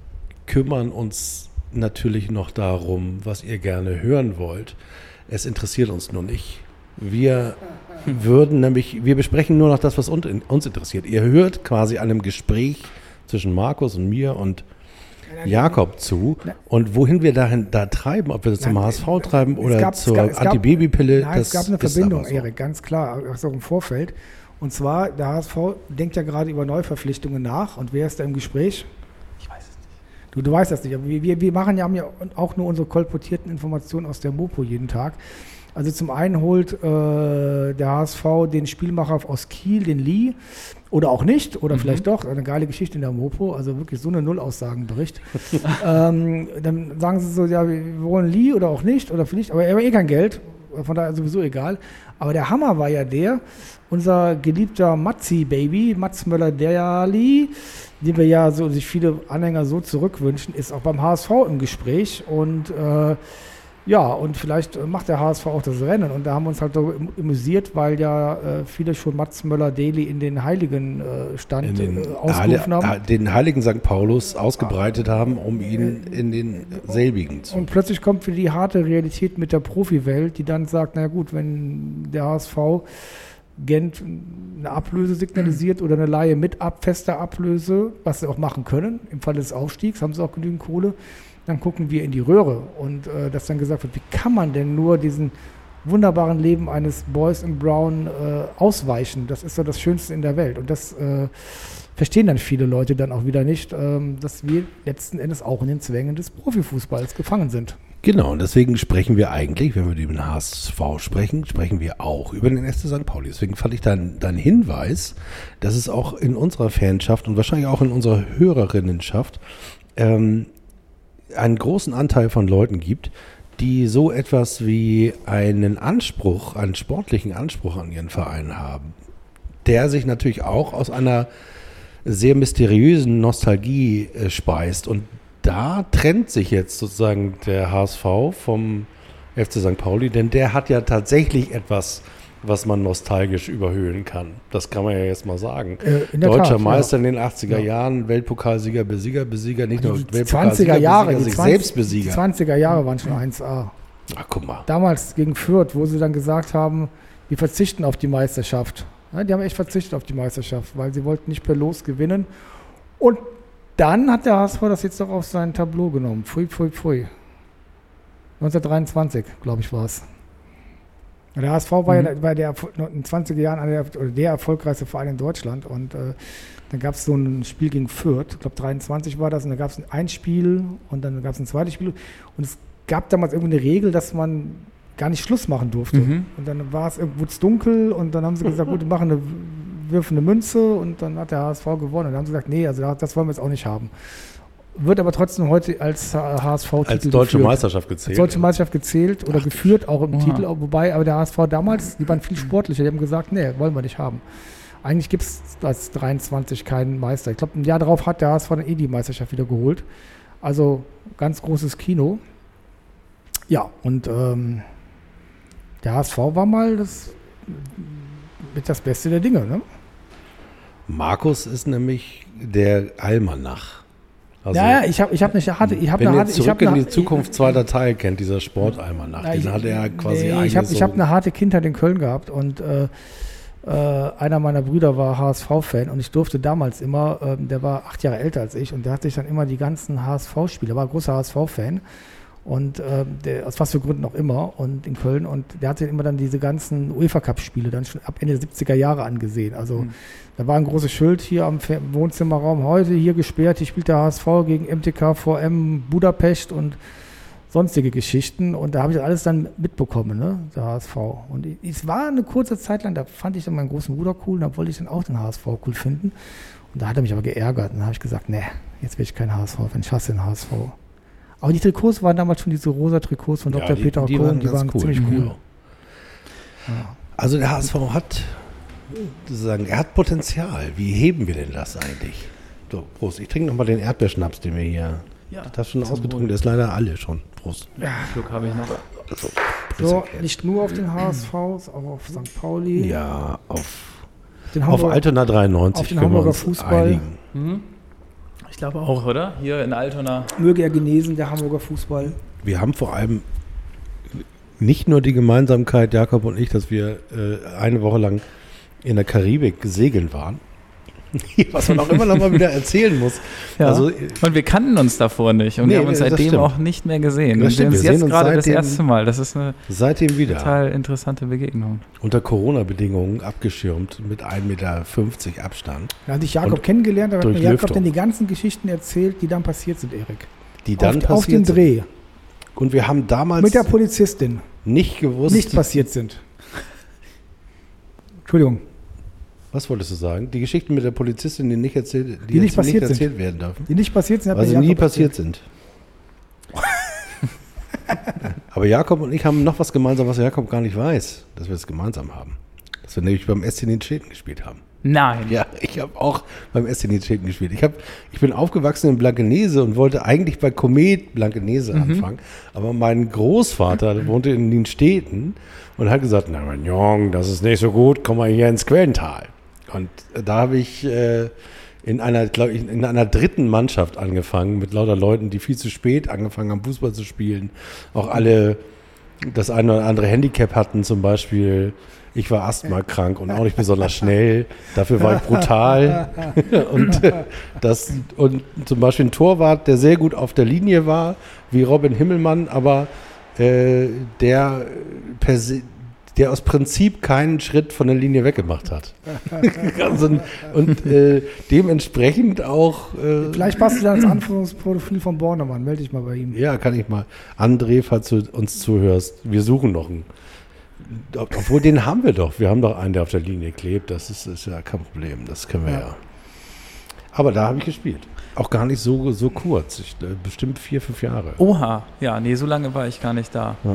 kümmern uns natürlich noch darum, was ihr gerne hören wollt. Es interessiert uns nur nicht. Wir würden nämlich, wir besprechen nur noch das, was uns interessiert. Ihr hört quasi einem Gespräch zwischen Markus und mir und Jakob zu. Und wohin wir dahin da treiben, ob wir das zum H S V treiben oder gab, zur es gab, Antibabypille. Nein, es gab eine Verbindung, so. Erik, ganz klar, auch im Vorfeld. Und zwar, der H S V denkt ja gerade über Neuverpflichtungen nach. Und wer ist da im Gespräch? Ich weiß es nicht. Du, du weißt das nicht. Aber wir, wir machen ja, haben ja auch nur unsere kolportierten Informationen aus der Mopo jeden Tag. Also zum einen holt äh, der H S V den Spielmacher aus Kiel, den Lee, oder auch nicht, oder mhm. vielleicht doch, eine geile Geschichte in der Mopo, also wirklich so eine Nullaussagenbericht. ähm, dann sagen sie so, ja, wir wollen Lee oder auch nicht, oder vielleicht, aber er hat eh kein Geld, von daher sowieso egal. Aber der Hammer war ja der, unser geliebter Matzi-Baby, Mats Möller-Deli, den wir ja so, sich viele Anhänger so zurückwünschen, ist auch beim H S V im Gespräch und äh, ja, und vielleicht macht der H S V auch das Rennen. Und da haben wir uns halt so amüsiert, weil ja äh, viele schon Mats Möller-Deli in den Heiligenstand in den, äh, ausgerufen Heil- haben. Den Heiligen Sankt Paulus ausgebreitet haben, um ihn in den selbigen zu. Und plötzlich kommt wieder die harte Realität mit der Profiwelt, die dann sagt, na gut, wenn der H S V Gent eine Ablöse signalisiert oder eine Leihe mit ab, fester Ablöse, was sie auch machen können, im Falle des Aufstiegs, haben sie auch genügend Kohle, dann gucken wir in die Röhre und äh, dass dann gesagt wird, wie kann man denn nur diesen wunderbaren Leben eines Boys in Brown äh, ausweichen? Das ist doch das Schönste in der Welt und das äh, verstehen dann viele Leute dann auch wieder nicht, ähm, dass wir letzten Endes auch in den Zwängen des Profifußballs gefangen sind. Genau, und deswegen sprechen wir eigentlich, wenn wir über den H S V sprechen, sprechen wir auch über den S C Sankt Pauli. Deswegen fand ich deinen dein Hinweis, dass es auch in unserer Fanschaft und wahrscheinlich auch in unserer Hörerinnenschaft ähm, einen großen Anteil von Leuten gibt, die so etwas wie einen Anspruch, einen sportlichen Anspruch an ihren Verein haben, der sich natürlich auch aus einer sehr mysteriösen Nostalgie äh, speist. Und da trennt sich jetzt sozusagen der H S V vom F C Sankt Pauli, denn der hat ja tatsächlich etwas, was man nostalgisch überhöhen kann. Das kann man ja jetzt mal sagen. Äh, Deutscher Tat, Meister ja. in den achtziger ja. Jahren, Weltpokalsieger, Besieger, Besieger, nicht nur die Weltpokalsieger, zwanziger Jahre, Besieger, die sich zwanzig, selbst Besieger. Die zwanziger Jahre waren schon eins A. Ach, guck mal. Damals gegen Fürth, wo sie dann gesagt haben, wir verzichten auf die Meisterschaft. Ja, die haben echt verzichtet auf die Meisterschaft, weil sie wollten nicht per Los gewinnen. Und dann hat der H S V das jetzt doch auf sein Tableau genommen. Pfui, pfui, pfui. neunzehnhundertdreiundzwanzig, glaube ich, war es. Der H S V war mhm. ja war der, in den zwanziger Jahren einer der, oder der erfolgreichste Verein in Deutschland. Und äh, dann gab es so ein Spiel gegen Fürth. Ich glaube, dreiundzwanzig war das. Und dann gab es ein Spiel und dann gab es ein zweites Spiel. Und es gab damals irgendwie eine Regel, dass man gar nicht Schluss machen durfte. Mhm. Und dann war es irgendwo dunkel und dann haben sie gesagt, gut, wir machen eine, wirfen eine Münze und dann hat der H S V gewonnen. Und dann haben sie gesagt, nee, also das wollen wir jetzt auch nicht haben. Wird aber trotzdem heute als H S V-Titel als deutsche geführt. Meisterschaft gezählt. Als deutsche Meisterschaft gezählt oder Ach, geführt, auch im Aha. Titel. Wobei, aber der H S V damals, die waren viel sportlicher. Die haben gesagt, nee, wollen wir nicht haben. Eigentlich gibt es als dreiundzwanzig keinen Meister. Ich glaube, ein Jahr darauf hat der H S V dann eh die Meisterschaft wieder geholt. Also ganz großes Kino. Ja, und ähm, der H S V war mal das, mit das Beste der Dinge, ne? Markus ist nämlich der Almanach. Also, ja, ja, ich habe ich hab nicht, hatte, ich habe wenn eine, ihr hatte, zurück ich hab in eine, die Zukunft zweiter Teil kennt, dieser Sportalmanach, na, den ich, hat er quasi nee, eigentlich Ich habe so ich hab eine harte Kindheit in Köln gehabt und äh, Äh, einer meiner Brüder war H S V-Fan und ich durfte damals immer, äh, der war acht Jahre älter als ich und der hat sich dann immer die ganzen H S V-Spiele, war ein großer H S V-Fan und äh, der, aus was für Gründen auch immer und in Köln und der hat sich immer dann diese ganzen UEFA-Cup-Spiele dann schon ab Ende der siebziger Jahre angesehen. Also mhm. da war ein großes Schild hier am Wohnzimmerraum, heute hier gesperrt, hier spielt der H S V gegen M T K V M Budapest und sonstige Geschichten und da habe ich das alles dann mitbekommen, ne, der H S V. Und ich, es war eine kurze Zeit lang, da fand ich dann meinen großen Bruder cool und da wollte ich dann auch den H S V cool finden. Und da hat er mich aber geärgert und da habe ich gesagt, nee, jetzt will ich kein H S V-Fan, ich hasse den H S V. Aber die Trikots waren damals schon diese rosa Trikots von Doktor Ja, die, Peter die Kohn, waren die waren cool. ziemlich cool. Ja. Ja. Also der H S V hat, sozusagen, er hat Potenzial. Wie heben wir denn das eigentlich? So, Prost, ich trinke nochmal den Erdbeerschnaps, den wir hier... Ja, das hast du schon ausgetrunken, der ist leider alle schon. Prost. Ja, Schluck habe ich noch. Also, so, nicht nur auf den H S V, auch auf Sankt Pauli. Ja, auf, den auf Altona dreiundneunzig. Auf den Hamburger Fußball. Mhm. Ich glaube auch, oder? Hier in Altona. Möge er genesen, der Hamburger Fußball. Wir haben vor allem nicht nur die Gemeinsamkeit, Jakob und ich, dass wir äh, eine Woche lang in der Karibik segeln waren. Was man auch immer noch mal wieder erzählen muss. Ja. Also, und wir kannten uns davor nicht und nee, wir haben uns seitdem auch nicht mehr gesehen. Das und stimmt, wir uns wir jetzt gerade seitdem, das erste Mal. Das ist eine seitdem wieder. total interessante Begegnung. Unter Corona-Bedingungen abgeschirmt mit ein Meter fünfzig Abstand. Da hatte ich Jakob und kennengelernt, da hat mir Jakob Lüftung. dann die ganzen Geschichten erzählt, die dann passiert sind, Erik. Die dann auf, passiert auf den Dreh. Sind. Und wir haben damals mit der Polizistin nicht gewusst, nicht passiert sind. Entschuldigung. Was wolltest du sagen? Die Geschichten mit der Polizistin, die nicht erzählt, die die nicht, passiert nicht erzählt sind. werden dürfen. Die nicht passiert sind, weil sie nie passiert sind. Aber Jakob und ich haben noch was gemeinsam, was Jakob gar nicht weiß, dass wir es gemeinsam haben. Dass wir nämlich beim S C Niedscheden gespielt haben. Nein. Ja, ich habe auch beim S C Niedscheden gespielt. Ich, hab, ich bin aufgewachsen in Blankenese und wollte eigentlich bei Komet Blankenese mhm. anfangen. Aber mein Großvater wohnte in Niedsteden und hat gesagt, na mein Junge, das ist nicht so gut, komm mal hier ins Quellental. Und da habe ich äh, in einer, glaube ich, in einer dritten Mannschaft angefangen, mit lauter Leuten, die viel zu spät angefangen haben, Fußball zu spielen. Auch alle das eine oder andere Handicap hatten, zum Beispiel. Ich war asthmakrank und auch nicht besonders schnell. Dafür war ich brutal. und, das, und zum Beispiel ein Torwart, der sehr gut auf der Linie war, wie Robin Himmelmann, aber äh, der per se, der aus Prinzip keinen Schritt von der Linie weggemacht hat. also, und äh, dementsprechend auch... Äh, Vielleicht passt du dann ins Anforderungsprofil von Bornemann. Melde dich mal bei ihm. Ja, kann ich mal. André, falls du uns zuhörst, wir suchen noch einen. Obwohl, den haben wir doch. Wir haben doch einen, der auf der Linie klebt. Das ist, ist ja kein Problem. Das können wir ja. ja. Aber da habe ich gespielt. Auch gar nicht so, so kurz. Ich, äh, bestimmt vier, fünf Jahre. Oha. Ja, nee, so lange war ich gar nicht da. Ja.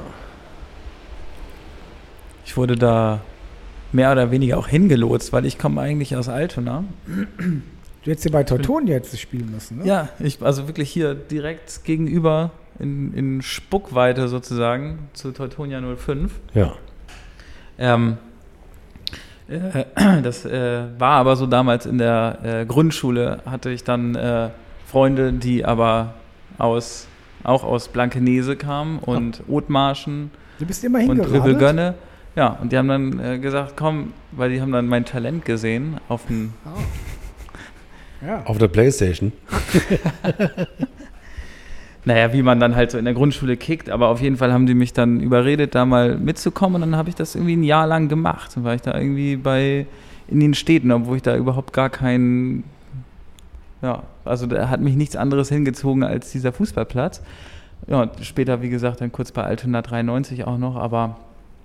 Ich wurde da mehr oder weniger auch hingelotst, weil ich komme eigentlich aus Altona. Du hättest ja bei Teutonia jetzt spielen müssen, ne? Ja, ich, also wirklich hier direkt gegenüber in, in Spuckweite sozusagen zu Teutonia null fünf. Ja. Ähm, äh, das äh, war aber so damals in der äh, Grundschule, hatte ich dann äh, Freunde, die aber aus, auch aus Blankenese kamen und oh. Othmarschen du bist immer und Rüvelgönne. Ja, und die haben dann äh, gesagt, komm, weil die haben dann mein Talent gesehen auf dem... Oh. Ja. Auf der Playstation. Naja, wie man dann halt so in der Grundschule kickt, aber auf jeden Fall haben die mich dann überredet, da mal mitzukommen und dann habe ich das irgendwie ein Jahr lang gemacht. Dann war ich da irgendwie bei in den Städten, obwohl ich da überhaupt gar keinen, ja, also da hat mich nichts anderes hingezogen als dieser Fußballplatz. Ja, und später, wie gesagt, dann kurz bei Altona dreiundneunzig auch noch, aber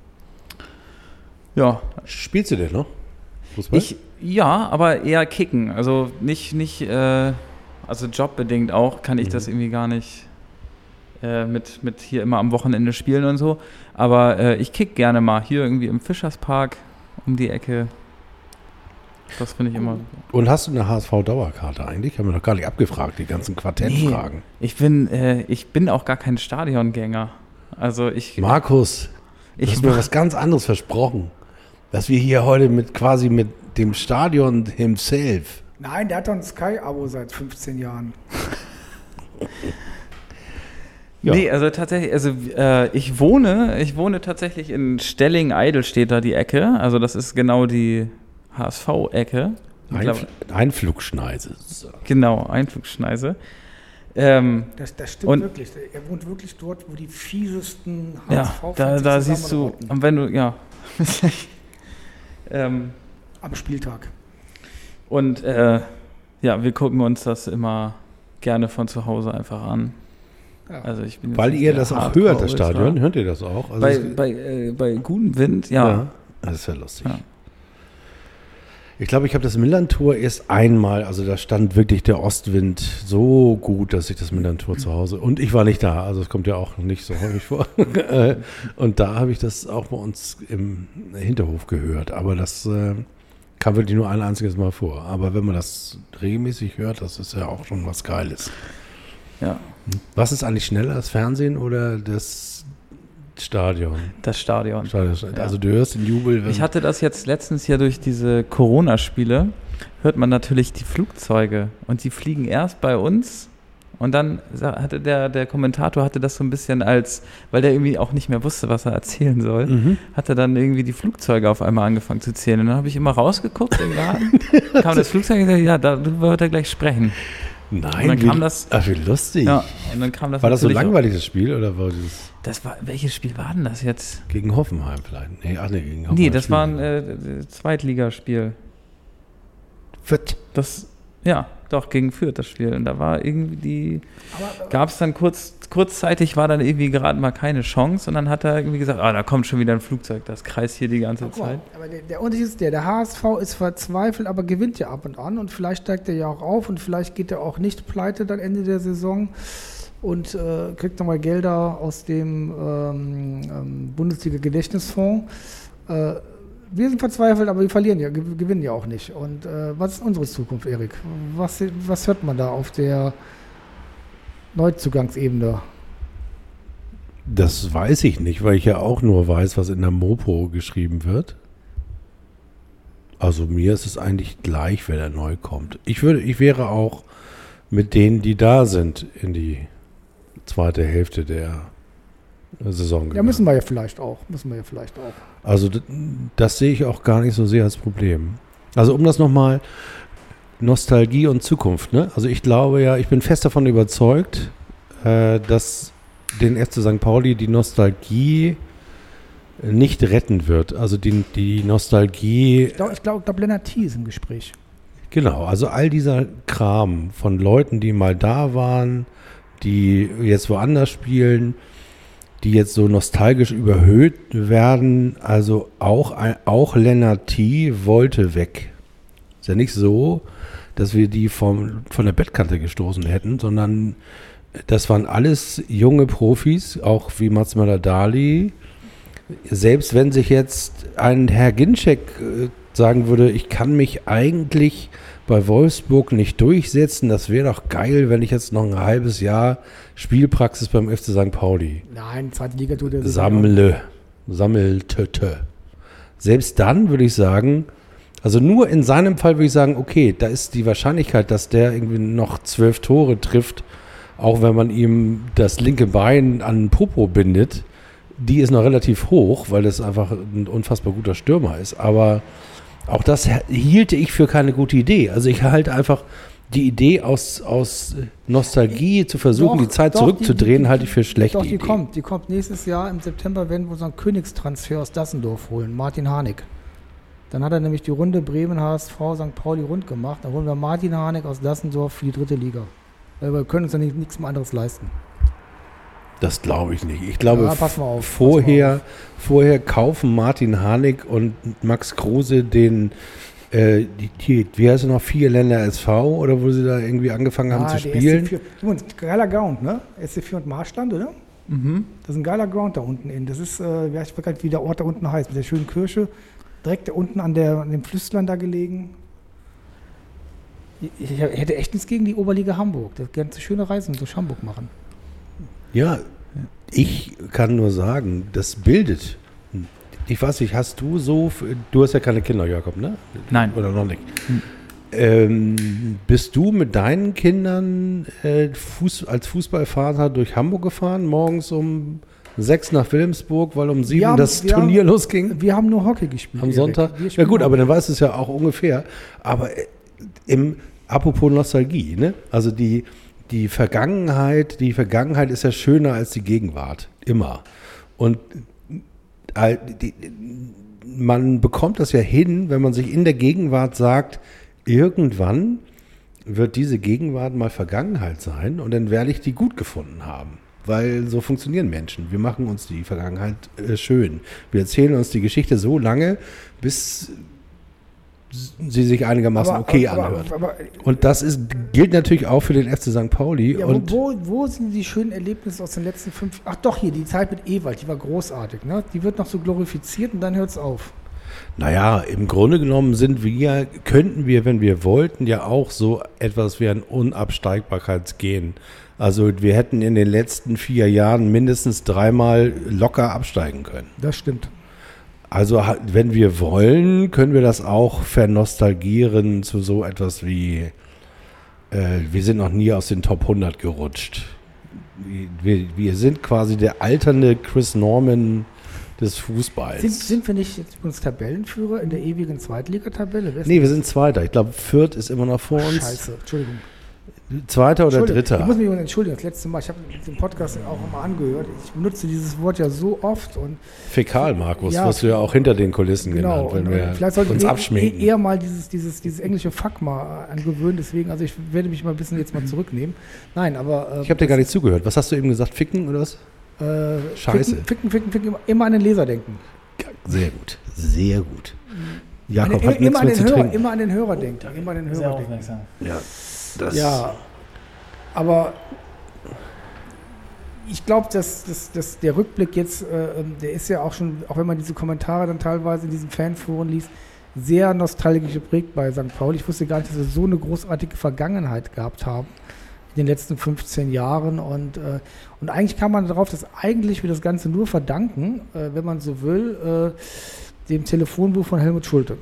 ja. Spielst du denn noch? Fußball? Ich, ja, aber eher kicken, also nicht, nicht, äh, also jobbedingt auch, kann ich mhm. das irgendwie gar nicht äh, mit, mit hier immer am Wochenende spielen und so. Aber äh, ich kick gerne mal hier irgendwie im Fischerspark um die Ecke. Das finde ich immer super. Und hast du eine H S V-Dauerkarte eigentlich? Haben wir noch gar nicht abgefragt, die ganzen Quartettfragen. Nee, ich bin, äh, ich bin auch gar kein Stadiongänger. Also ich. Markus, du ich hast mir was ganz anderes versprochen. Dass wir hier heute mit quasi mit dem Stadion himself. Nein, der hat doch ein Sky-Abo seit fünfzehn Jahren. Ja. Nee, also tatsächlich, also äh, ich wohne, ich wohne tatsächlich in Stelling-Eidelstedt, da die Ecke. Also das ist genau die H S V-Ecke. Einf- Einflugschneise. Genau, Einflugschneise. Ähm, Das, das stimmt und, wirklich. Er wohnt wirklich dort, wo die fiesesten H S ja, V-Fans da, sich da siehst du, zusammenrotten. und wenn du, ja. ähm, Am Spieltag. und äh, ja, wir gucken uns das immer gerne von zu Hause einfach an. Ja. Also ich bin jetzt Weil nicht ihr der das auch Hardcore hört, das Ultra. Stadion. Hört ihr das auch? Also Bei, es- bei, äh, bei gutem Wind, ja. ja. Das ist ja lustig. Ja. Ich glaube, ich habe das Millern-Tor erst einmal, also da stand wirklich der Ostwind so gut, dass ich das Millern-Tor zu Hause, und ich war nicht da, also es kommt ja auch nicht so häufig vor. Und da habe ich das auch bei uns im Hinterhof gehört, aber das äh, kam wirklich nur ein einziges Mal vor. Aber wenn man das regelmäßig hört, das ist ja auch schon was Geiles. Ja, Was ist eigentlich schneller, das Fernsehen oder das Stadion? das Stadion. Stadion. Also du hörst den Jubel. Wenn Ich hatte das jetzt letztens hier durch diese Corona-Spiele, hört man natürlich die Flugzeuge und die fliegen erst bei uns und dann sa- hatte der, der Kommentator hatte das so ein bisschen als, weil der irgendwie auch nicht mehr wusste, was er erzählen soll, Mhm. hat er dann irgendwie die Flugzeuge auf einmal angefangen zu zählen und dann habe ich immer rausgeguckt im Laden, kam das Flugzeug und gesagt, ja, darüber wird er gleich sprechen. Nein, Und dann wie, kam das- ach, wie lustig. Ja, und dann kam das War das so natürlich auch- langweilig, das Spiel, oder war das Das war, welches Spiel war denn das jetzt? gegen Hoffenheim vielleicht? Nee, ach nee, gegen Hoffenheim. Nee, das spielen war ein wir. äh, Zweitligaspiel. Fett. Das, ja, doch, gegen Fürth das Spiel. Und da war irgendwie die, Aber, gab es dann kurz, kurzzeitig war dann irgendwie gerade mal keine Chance und dann hat er irgendwie gesagt, ah, da kommt schon wieder ein Flugzeug, das kreist hier die ganze guck mal, Zeit. aber der, der Unterschied ist der, der H S V ist verzweifelt, aber gewinnt ja ab und an und vielleicht steigt er ja auch auf und vielleicht geht er auch nicht pleite dann Ende der Saison und äh, kriegt nochmal Gelder aus dem ähm, ähm, Bundesliga-Gedächtnisfonds. Äh, wir sind verzweifelt, aber wir verlieren ja, gew- gewinnen ja auch nicht. Und äh, was ist unsere Zukunft, Erik? Was, was hört man da auf der Neuzugangsebene? Das weiß ich nicht, weil ich ja auch nur weiß, was in der Mopo geschrieben wird. Also mir ist es eigentlich gleich, wer da neu kommt. Ich würde, ich wäre auch mit denen, die da sind, in die zweite Hälfte der Saison Ja, gegangen. müssen wir ja vielleicht auch. Müssen wir ja vielleicht auch. Also d- das sehe ich auch gar nicht so sehr als Problem. Also um das nochmal, Nostalgie und Zukunft, ne? Also ich glaube ja, ich bin fest davon überzeugt, äh, dass den F C Sankt Pauli die Nostalgie nicht retten wird. Also die, die Nostalgie, Ich glaube, ich glaub, glaub, Lennart T. ist im Gespräch. genau, also all dieser Kram von Leuten, die mal da waren, die jetzt woanders spielen, die jetzt so nostalgisch überhöht werden. Also auch, ein- auch Lennart T. wollte weg. Ist ja nicht so, dass wir die vom, von der Bettkante gestoßen hätten, sondern das waren alles junge Profis, auch wie Mats Möller-Dali. Selbst wenn sich jetzt ein Herr Ginczek äh, sagen würde, ich kann mich eigentlich bei Wolfsburg nicht durchsetzen, das wäre doch geil, wenn ich jetzt noch ein halbes Jahr Spielpraxis beim F C Sankt Pauli Nein, zweite Liga tut er sich sammle, sammelte. Selbst dann würde ich sagen, also nur in seinem Fall würde ich sagen, okay, da ist die Wahrscheinlichkeit, dass der irgendwie noch zwölf Tore trifft, auch wenn man ihm das linke Bein an den Popo bindet, die ist noch relativ hoch, weil das einfach ein unfassbar guter Stürmer ist. Aber auch das hielte ich für keine gute Idee. Also ich halte einfach die Idee aus, aus Nostalgie zu versuchen, Doch, die Zeit doch, zurückzudrehen, die- die- halte ich für schlechte Doch, die Idee. kommt. Die kommt nächstes Jahr im September, werden wir unseren Königstransfer aus Dassendorf holen, Martin Harnik. Dann hat er nämlich die Runde Bremen, H S V, Sankt Pauli rund gemacht. Dann holen wir Martin Harnik aus Dassendorf für die dritte Liga. Weil wir können uns ja nicht, nichts mehr anderes leisten. Das glaube ich nicht. Ich glaube, Ja, pass mal auf, vorher, pass vorher kaufen Martin Harnik und Max Kruse den, äh, die, die, wie heißt er noch, vier Länder S V oder wo sie da irgendwie angefangen haben Ah, zu der spielen. S C vier, übrigens, geiler Ground, ne? S C vier und Marschland, oder? Mhm. Das ist ein geiler Ground da unten in. Das ist, äh, ich weiß gar nicht, wie der Ort da unten heißt, mit der schönen Kirche. Direkt da unten an, der, an dem Flüssland da gelegen. Ich, ich hätte echt nichts gegen die Oberliga Hamburg. Das gerne schöne Reisen durch Hamburg machen. Ja, ich kann nur sagen, das bildet. Ich weiß nicht, hast du so, du hast ja keine Kinder, Jakob, ne? Nein. Oder noch nicht. Hm. Ähm, bist du mit deinen Kindern äh, Fuß, als Fußballvater durch Hamburg gefahren, morgens um sechs nach Wilhelmsburg, weil um sieben haben- das wir Turnier haben- losging? Wir haben nur Hockey gespielt. Am Erik. Sonntag? Wir Ja spielen gut, aber Hockey. dann weißt du es ja auch ungefähr. Aber äh, im apropos Nostalgie, ne? Also die, die Vergangenheit, die Vergangenheit ist ja schöner als die Gegenwart. Immer. Und äh, die, man bekommt das ja hin, wenn man sich in der Gegenwart sagt, irgendwann wird diese Gegenwart mal Vergangenheit sein und dann werde ich die gut gefunden haben. Weil so funktionieren Menschen. Wir machen uns die Vergangenheit äh, schön. Wir erzählen uns die Geschichte so lange, bis sie sich einigermaßen Aber- okay aber- anhört. aber- Und das ist, gilt natürlich auch für den F C Sankt Pauli. Ja, wo, und wo, wo sind die schönen Erlebnisse aus den letzten fünf? Ach doch, hier, die Zeit mit Ewald, die war großartig. Ne? Die wird noch so glorifiziert und dann hört es auf. Naja, im Grunde genommen sind wir, könnten wir, wenn wir wollten, ja auch so etwas wie ein Unabsteigbarkeitsgen. Also wir hätten in den letzten vier Jahren mindestens dreimal locker absteigen können. Das stimmt. Also ha- wenn wir wollen, können wir das auch vernostalgieren zu so etwas wie, äh, wir sind noch nie aus den Top hundert gerutscht. Wir, wir sind quasi der alternde Chris Norman des Fußballs. Sind, sind wir nicht jetzt übrigens Tabellenführer in der ewigen Zweitligatabelle? Wer ist Nee, wir das? sind Zweiter. Ich glaube, Fürth ist immer noch vor uns. Scheiße, Entschuldigung. Zweiter oder Entschuldigung, Ich muss Dritter? mich übrigens entschuldigen, das letzte Mal, ich habe den Podcast auch immer angehört. Ich benutze dieses Wort ja so oft und Fäkal, Markus, Ja. wirst du ja auch hinter den Kulissen genau. genannt, wenn Und, wir und vielleicht sollte uns ich eh- abschminken. eh- eher mal dieses, dieses, dieses englische Fuck mal angewöhnen. Deswegen, also ich werde mich mal ein bisschen jetzt mal zurücknehmen. Nein, aber äh, Ich habe dir gar nicht zugehört. Was hast du eben gesagt? Ficken oder was? äh, Scheiße. Ficken, ficken, ficken, ficken, immer an den Leser denken. Sehr gut, sehr gut. Jakob An den, hat immer, nichts an mehr den zu Hörer, trinken. immer an den Hörer denken. Immer an den Sehr Hörer denken. aufmerksam. Ja, das Ja, aber ich glaube, dass, dass, dass der Rückblick jetzt, äh, ähm, der ist ja auch schon, auch wenn man diese Kommentare dann teilweise in diesen Fanforen liest, sehr nostalgisch geprägt bei Sankt Pauli. Ich wusste gar nicht, dass wir so eine großartige Vergangenheit gehabt haben in den letzten fünfzehn Jahren. Und, äh, und eigentlich kann man darauf, dass eigentlich wir das Ganze nur verdanken, äh, wenn man so will, äh, dem Telefonbuch von Helmut Schulte.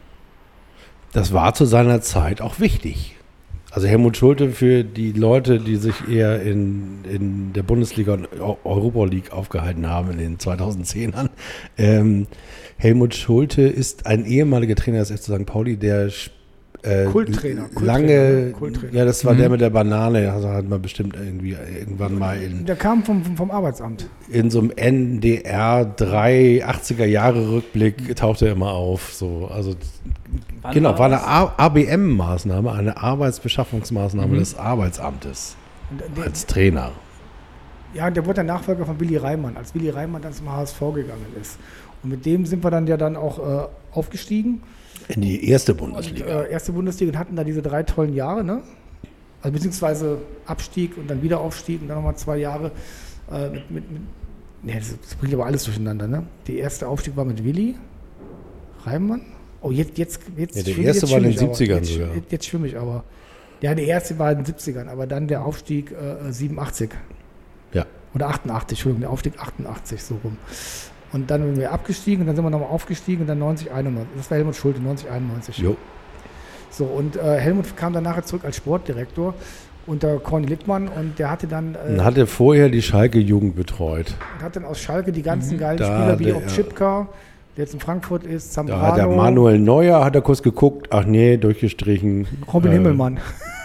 Das war zu seiner Zeit auch wichtig. Also Helmut Schulte für die Leute, die sich eher in, in der Bundesliga und Eu- Europa League aufgehalten haben in den zweitausendzehnern. Ähm, Helmut Schulte ist ein ehemaliger Trainer des F C Sankt Pauli, der äh, Kulttrainer, Kulttrainer, lange, ne? Kulttrainer. ja, das war Mhm. der mit der Banane, also hat man bestimmt irgendwie irgendwann mal in, Der kam vom, vom, vom Arbeitsamt. in so einem N D R drei achtziger Jahre Rückblick taucht er immer auf. So, also Wann genau, war eine das? A- A B M-Maßnahme, eine Arbeitsbeschaffungsmaßnahme Mhm. des Arbeitsamtes Und der, als Trainer. ja, der wurde der Nachfolger von Willi Reimann, als Willi Reimann dann zum H S V gegangen ist. Und mit dem sind wir dann ja dann auch äh, aufgestiegen. In die erste Und, Bundesliga. äh, erste Bundesliga und hatten da diese drei tollen Jahre, ne? Also beziehungsweise Abstieg und dann wieder Aufstieg und dann nochmal zwei Jahre äh, mit, mit, mit ne, das, das bringt aber alles durcheinander, ne? Der erste Aufstieg war mit Willi Reimann. Oh, jetzt, jetzt, jetzt Ja, der schwimme- erste jetzt war in den schwimme ich aber. siebzigern jetzt, sogar. Jetzt, jetzt schwimme ich aber. Ja, der erste war in den siebzigern, aber dann der Aufstieg äh, siebenundachtzig. Ja. Oder achtundachtzig, Entschuldigung, der Aufstieg achtundachtzig, so rum. Und dann sind wir abgestiegen und dann sind wir nochmal aufgestiegen und dann neunzig, einundneunzig. Das war Helmut Schulte, neunzig, einundneunzig. Jo. So, und äh, Helmut kam dann nachher zurück als Sportdirektor unter Corny Littmann und der hatte dann, äh, Und hatte vorher die Schalke-Jugend betreut. und hat dann aus Schalke die ganzen geilen Da Spieler wie der- Obchipka, der jetzt in Frankfurt ist, Da hat der Zambrano, Manuel Neuer, hat er kurz geguckt, ach nee, durchgestrichen. Robin Äh, Himmelmann.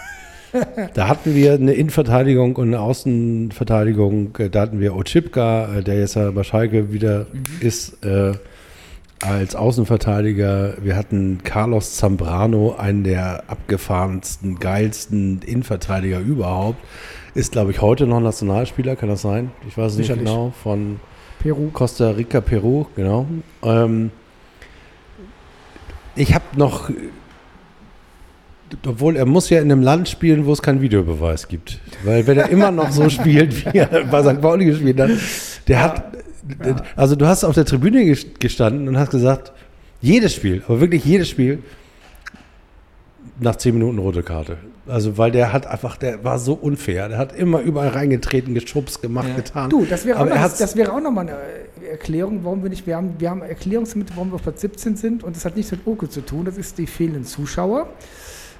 Da hatten wir eine Innenverteidigung und eine Außenverteidigung. Äh, Da hatten wir Ochipka, äh, der jetzt ja bei Schalke wieder ist, äh, als Außenverteidiger. Wir hatten Carlos Zambrano, einen der abgefahrensten, geilsten Innenverteidiger überhaupt. Ist, glaube ich, heute noch Nationalspieler, kann das sein? Ich weiß es nicht Sicherlich. genau. Von Peru. Costa Rica, Peru, genau. Ähm, ich habe noch, obwohl er muss ja in einem Land spielen, wo es keinen Videobeweis gibt. Weil wenn er immer noch so spielt, wie er bei Sankt Pauli gespielt hat, der hat, Ja. also du hast auf der Tribüne ges- gestanden und hast gesagt, jedes Spiel, aber wirklich jedes Spiel, nach zehn Minuten rote Karte. Also weil der hat einfach, der war so unfair. Der hat immer überall reingetreten, geschubst, gemacht, Ja. getan. Du, das wäre auch, Aber er noch, hat's- das wäre auch nochmal eine Erklärung, warum wir nicht, wir haben, wir haben Erklärungsmittel, warum wir auf Platz siebzehn sind und das hat nichts mit Oke zu tun, das ist die fehlenden Zuschauer.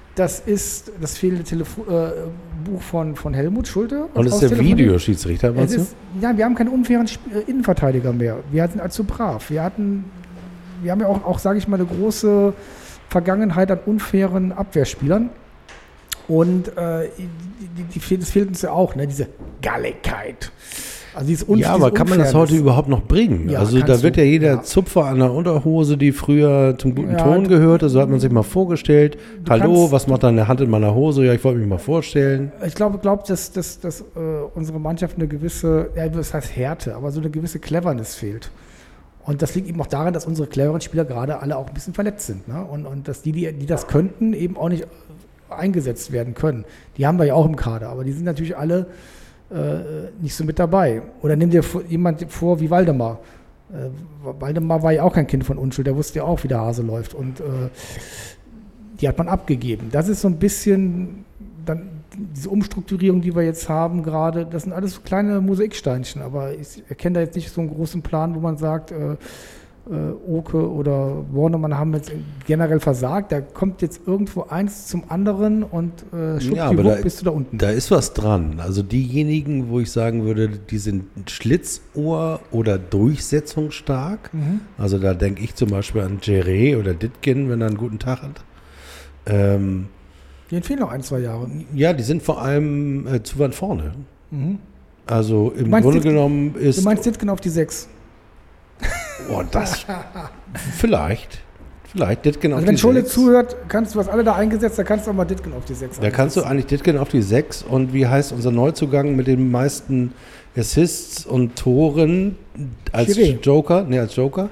Das ist das fehlende Telefo- äh, Buch von, von Helmut Schulte. Und das ist der Videoschiedsrichter, meinst du? Ist, ja, wir haben keine unfairen Sp- äh, Innenverteidiger mehr. Wir sind allzu brav. Wir hatten, wir haben ja auch, auch sage ich mal, eine große Vergangenheit an unfairen Abwehrspielern. Und äh, die, die, die, das fehlt uns ja auch, ne? Diese Galligkeit. Also dieses Unf- ja, aber kann man das heute überhaupt noch bringen? Ja, also da wird du, ja jeder ja. Zupfer an der Unterhose, die früher zum guten Ja, Ton du- gehörte, so hat man sich mal vorgestellt. Du Hallo, kannst- was macht deine Hand in meiner Hose? Ja, ich wollte mich mal vorstellen. Ich glaube, glaub, dass, dass, dass äh, unsere Mannschaft eine gewisse, ja, das heißt Härte, aber so eine gewisse Cleverness fehlt. Und das liegt eben auch daran, dass unsere cleveren Spieler gerade alle auch ein bisschen verletzt sind. Ne? Und, und dass die, die, die das könnten, eben auch nicht eingesetzt werden können. Die haben wir ja auch im Kader, aber die sind natürlich alle äh, nicht so mit dabei. Oder nimm dir vor, jemand vor wie Waldemar. Äh, Waldemar war ja auch kein Kind von Unschuld, der wusste ja auch, wie der Hase läuft. Und äh, die hat man abgegeben. Das ist so ein bisschen dann diese Umstrukturierung, die wir jetzt haben gerade, das sind alles so kleine Mosaiksteinchen, aber ich erkenne da jetzt nicht so einen großen Plan, wo man sagt, äh, äh, Oke oder Bornemann haben jetzt generell versagt, da kommt jetzt irgendwo eins zum anderen und äh, Ja, aber da, bist du da unten. da ist was dran. Also diejenigen, wo ich sagen würde, die sind Schlitzohr oder durchsetzungsstark. Mhm. Also da denke ich zum Beispiel an Jeré oder Ditkin, wenn er einen guten Tag hat. Ähm, Denen fehlen noch ein, zwei Jahre. ja, die sind vor allem äh, zu weit vorne. Mhm. Also im meinst Grunde Dit- genommen ist... Du meinst Ditken auf die sechs? Oh, das... vielleicht. Vielleicht Ditkin auf Also wenn die Scholle sechs. zuhört, kannst du was alle da eingesetzt, da kannst du auch mal Ditken auf die sechs. Da kannst du eigentlich Ditkin auf die sechs. Und wie heißt unser Neuzugang mit den meisten Assists und Toren als Chiré. Joker? Ne, als Joker?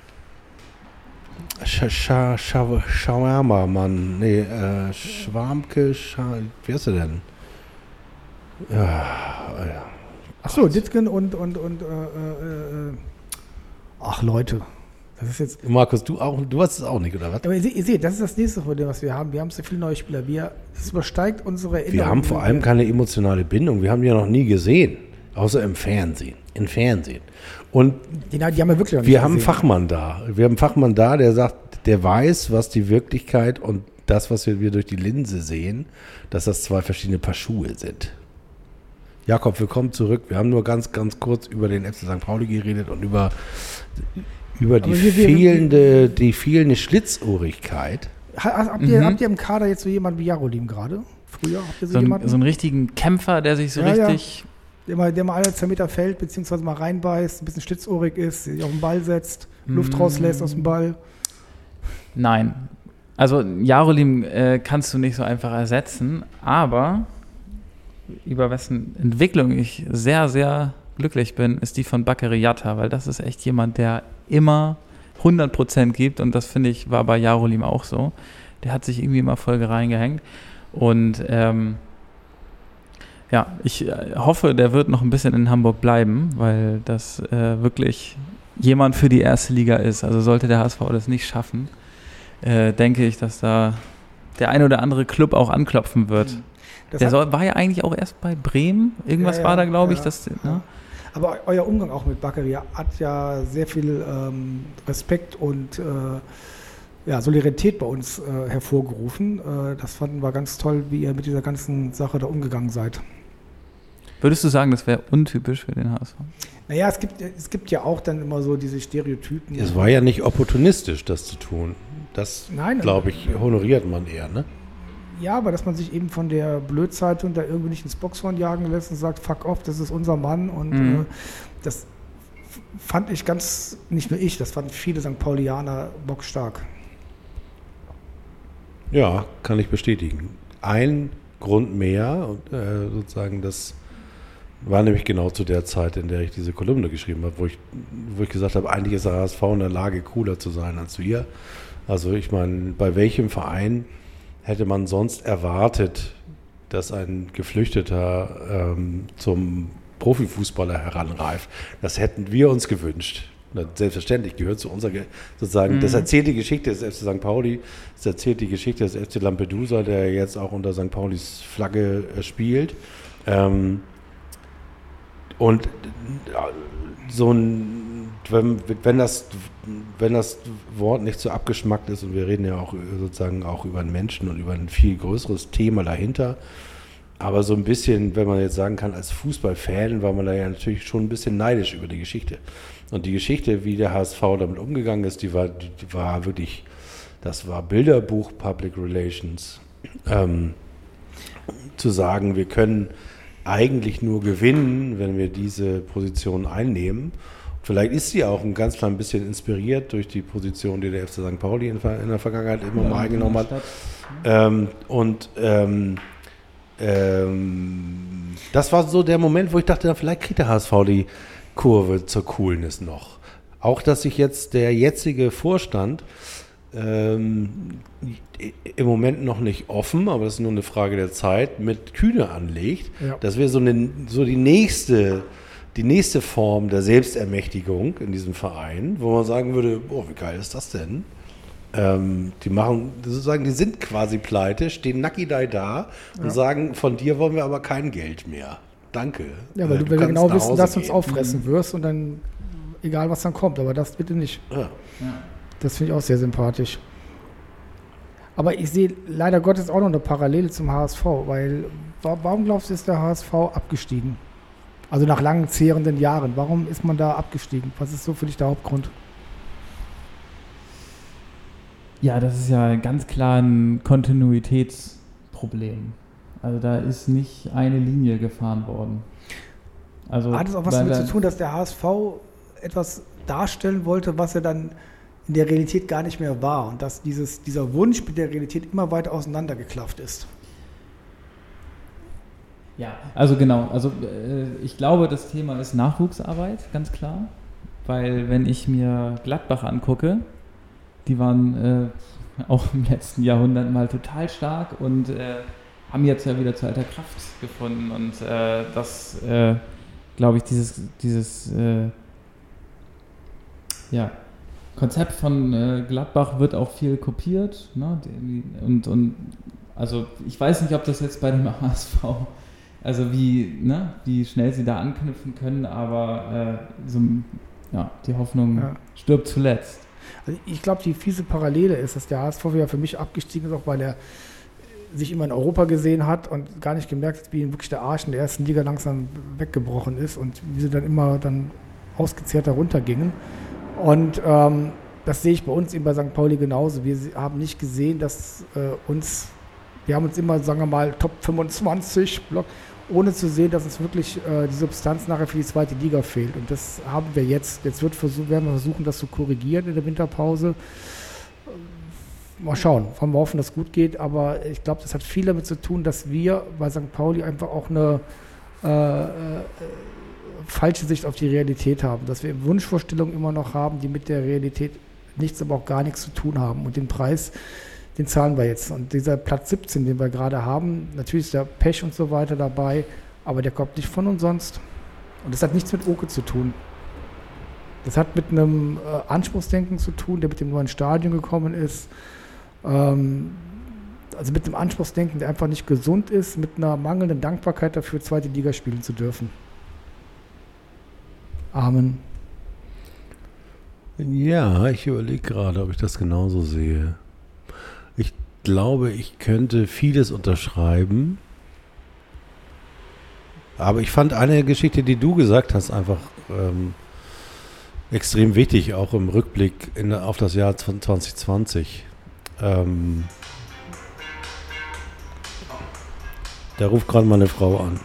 Sch- Scha- Scha- Shawarma, Mann. Nee, äh, Schwarmke, Scha- wie heißt er denn? Ja, ja. Achso, Ditken und, und, und äh, äh, äh, ach Leute, das ist jetzt... Markus, du auch, du hast es auch nicht, oder was? Aber ihr seht, ihr seht, das ist das nächste Problem, was wir haben. Wir haben so viele neue Spieler. Wir, das übersteigt unsere Erinnerung. Wir haben vor allem keine emotionale Bindung. Wir haben die ja noch nie gesehen. Außer im Fernsehen. Im Fernsehen. Und Die, die haben ja wirklich noch nicht wir haben einen gesehen. Fachmann da. Wir haben einen Fachmann da, der sagt, der weiß, was die Wirklichkeit und das, was wir, wir durch die Linse sehen, dass das zwei verschiedene Paar Schuhe sind. Jakob, willkommen zurück. Wir haben nur ganz, ganz kurz über den F C Sankt Pauli geredet und über, über die, Aber wir- wir- fehlende, die fehlende Schlitzohrigkeit. Ha- Habt ihr, Mhm. habt ihr im Kader jetzt so jemanden wie Jarolim gerade? Früher? Habt ihr so, So, ein, jemanden? so einen richtigen Kämpfer, der sich so Ja, ja. richtig... Der mal, der mal alle zwei Meter fällt, beziehungsweise mal reinbeißt, ein bisschen schlitzohrig ist, sich auf den Ball setzt, Luft Mm. rauslässt aus dem Ball. Nein. Also Jarolim äh, kannst du nicht so einfach ersetzen, aber über wessen Entwicklung ich sehr, sehr glücklich bin, ist die von Bakary Yatta, weil das ist echt jemand, der immer hundert Prozent gibt und das finde ich war bei Jarolim auch so. Der hat sich irgendwie immer voll reingehängt und ähm, ja, ich äh, hoffe, der wird noch ein bisschen in Hamburg bleiben, weil das äh, wirklich jemand für die erste Liga ist. Also sollte der H S V das nicht schaffen, äh, denke ich, dass da der ein oder andere Club auch anklopfen wird. Das Der hat, soll, war ja eigentlich auch erst bei Bremen. Irgendwas Ja, ja, war da, glaube ich. ja, Das, ja. ne? aber euer Umgang auch mit Bakary hat ja sehr viel ähm, Respekt und äh, ja, Solidarität bei uns äh, hervorgerufen. Äh, das fanden wir ganz toll, wie ihr mit dieser ganzen Sache da umgegangen seid. Würdest du sagen, das wäre untypisch für den H S V? Naja, es gibt, es gibt ja auch dann immer so diese Stereotypen. Es war ja nicht opportunistisch, das zu tun. Das, Nein, glaube ich, honoriert man eher, ne? Ja, aber dass man sich eben von der Blödzeitung da irgendwie nicht ins Boxhorn jagen lässt und sagt, fuck off, das ist unser Mann. Und Mhm. äh, das f- fand ich ganz, nicht nur ich, das fanden viele Sankt Paulianer bockstark. Ja, kann ich bestätigen. Ein Grund mehr, und, äh, sozusagen, das war nämlich genau zu der Zeit, in der ich diese Kolumne geschrieben habe, wo ich, wo ich gesagt habe, eigentlich ist der H S V in der Lage, cooler zu sein als wir. Also ich meine, bei welchem Verein hätte man sonst erwartet, dass ein Geflüchteter ähm, zum Profifußballer heranreift? Das hätten wir uns gewünscht. Na, selbstverständlich gehört zu unserer, Ge- sozusagen, Mhm. das erzählt die Geschichte des F C Sankt Pauli, das erzählt die Geschichte des F C Lampedusa, der jetzt auch unter Sankt Paulis Flagge äh, spielt. Ähm, und äh, so ein wenn, wenn, das, wenn das Wort nicht so abgeschmackt ist, und wir reden ja auch sozusagen auch über einen Menschen und über ein viel größeres Thema dahinter, aber so ein bisschen, wenn man jetzt sagen kann, als Fußballfan war man da ja natürlich schon ein bisschen neidisch über die Geschichte. Und die Geschichte, wie der H S V damit umgegangen ist, die war, die war wirklich, das war Bilderbuch Public Relations. Ähm, zu sagen, wir können eigentlich nur gewinnen, wenn wir diese Position einnehmen. Vielleicht ist sie auch ein ganz klein bisschen inspiriert durch die Position, die der F C Sankt Pauli in, in der Vergangenheit immer ja, mal eingenommen hat. Ähm, und ähm, ähm, das war so der Moment, wo ich dachte, vielleicht kriegt der H S V die Kurve zur Coolness noch. Auch, dass sich jetzt der jetzige Vorstand ähm, im Moment noch nicht offen, aber das ist nur eine Frage der Zeit, mit Kühne anlegt. Ja. Das wäre so, eine, so die nächste die nächste Form der Selbstermächtigung in diesem Verein, wo man sagen würde, oh, wie geil ist das denn? Ähm, die machen, sozusagen, die sind quasi pleite, stehen nackidei da und ja. sagen, von dir wollen wir aber kein Geld mehr. Danke. Ja, weil äh, du, du genau wissen, dass du uns auffressen mhm. wirst und dann, egal was dann kommt, aber das bitte nicht. Ja. Ja. Das finde ich auch sehr sympathisch. Aber ich sehe leider Gottes auch noch eine Parallele zum H S V, weil warum glaubst du, ist der H S V abgestiegen? Also nach langen, zehrenden Jahren. Warum ist man da abgestiegen? Was ist so für dich der Hauptgrund? Ja, das ist ja ganz klar ein Kontinuitätsproblem. Also da ist nicht eine Linie gefahren worden. Also hat es auch was damit zu tun, dass der H S V etwas darstellen wollte, was er dann in der Realität gar nicht mehr war und dass dieses, dieser Wunsch mit der Realität immer weiter auseinandergeklafft ist? Ja, also genau, also äh, ich glaube, das Thema ist Nachwuchsarbeit, ganz klar, weil wenn ich mir Gladbach angucke, die waren äh, auch im letzten Jahrhundert mal total stark und äh, haben jetzt ja wieder zu alter Kraft gefunden und äh, das, äh, glaube ich, dieses, dieses äh, ja, Konzept von äh, Gladbach wird auch viel kopiert, ne? und, und also ich weiß nicht, ob das jetzt bei dem H S V Also wie, ne, wie schnell sie da anknüpfen können, aber äh, so, ja, die Hoffnung ja. stirbt zuletzt. Also ich glaube, die fiese Parallele ist, dass der H S V ja für mich abgestiegen ist, auch weil er sich immer in Europa gesehen hat und gar nicht gemerkt hat, wie ihm wirklich der Arsch in der ersten Liga langsam weggebrochen ist und wie sie dann immer dann ausgezehrter runtergingen. Und ähm, das sehe ich bei uns eben bei Sankt Pauli genauso. Wir haben nicht gesehen, dass äh, uns, wir haben uns immer, sagen wir mal, Top fünfundzwanzig Block, ohne zu sehen, dass uns wirklich äh, die Substanz nachher für die zweite Liga fehlt. Und das haben wir jetzt. Jetzt wird versuch, werden wir versuchen, das zu korrigieren in der Winterpause. Mal schauen, wollen wir hoffen, dass es gut geht. Aber ich glaube, das hat viel damit zu tun, dass wir bei Sankt Pauli einfach auch eine äh, äh, falsche Sicht auf die Realität haben. Dass wir Wunschvorstellungen immer noch haben, die mit der Realität nichts, aber auch gar nichts zu tun haben. Und den Preis, den zahlen wir jetzt. Und dieser Platz siebzehn, den wir gerade haben, natürlich ist der Pech und so weiter dabei, aber der kommt nicht von umsonst. Und das hat nichts mit Oke zu tun. Das hat mit einem äh, Anspruchsdenken zu tun, der mit dem neuen Stadion gekommen ist. Ähm, also mit einem Anspruchsdenken, der einfach nicht gesund ist, mit einer mangelnden Dankbarkeit dafür, zweite Liga spielen zu dürfen. Amen. Ja, ich überlege gerade, ob ich das genauso sehe. Ich glaube, ich könnte vieles unterschreiben. Aber ich fand eine Geschichte, die du gesagt hast, einfach ähm, extrem wichtig, auch im Rückblick in, auf das Jahr zwanzig zwanzig. Ähm, da ruft gerade meine Frau an.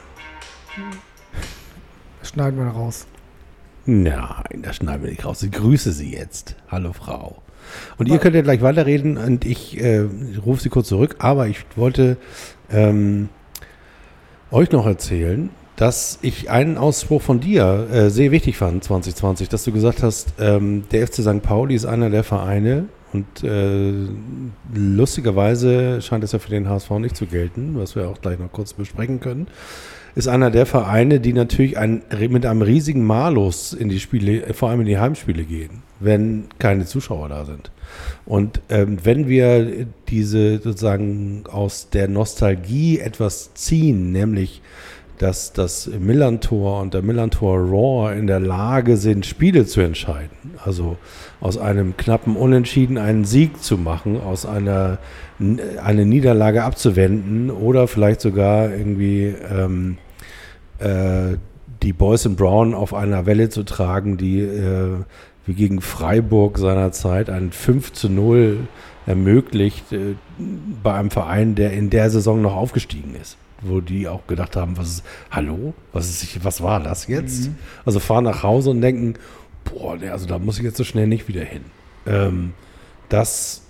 Das schneiden wir raus. Nein, das schneiden wir nicht raus. Ich grüße Sie jetzt. Hallo Frau. Und aber ihr könnt ja gleich weiterreden und ich äh, rufe Sie kurz zurück. Aber ich wollte ähm, euch noch erzählen, dass ich einen Ausspruch von dir äh, sehr wichtig fand, zwanzig zwanzig, dass du gesagt hast, ähm, der F C Sankt Pauli ist einer der Vereine und äh, lustigerweise scheint es ja für den H S V nicht zu gelten, was wir auch gleich noch kurz besprechen können, ist einer der Vereine, die natürlich ein, mit einem riesigen Malus in die Spiele, vor allem in die Heimspiele gehen, wenn keine Zuschauer da sind. Und ähm, wenn wir diese sozusagen aus der Nostalgie etwas ziehen, nämlich dass das Millerntor und der Millerntor Roar in der Lage sind, Spiele zu entscheiden. Also aus einem knappen Unentschieden einen Sieg zu machen, aus einer eine Niederlage abzuwenden oder vielleicht sogar irgendwie ähm, äh, die Boys in Brown auf einer Welle zu tragen, die äh, wie gegen Freiburg seinerzeit ein fünf zu null ermöglicht äh, bei einem Verein, der in der Saison noch aufgestiegen ist. Wo die auch gedacht haben, was ist, hallo, was ist, was war das jetzt? Mhm. Also fahren nach Hause und denken, boah, also da muss ich jetzt so schnell nicht wieder hin. Ähm, das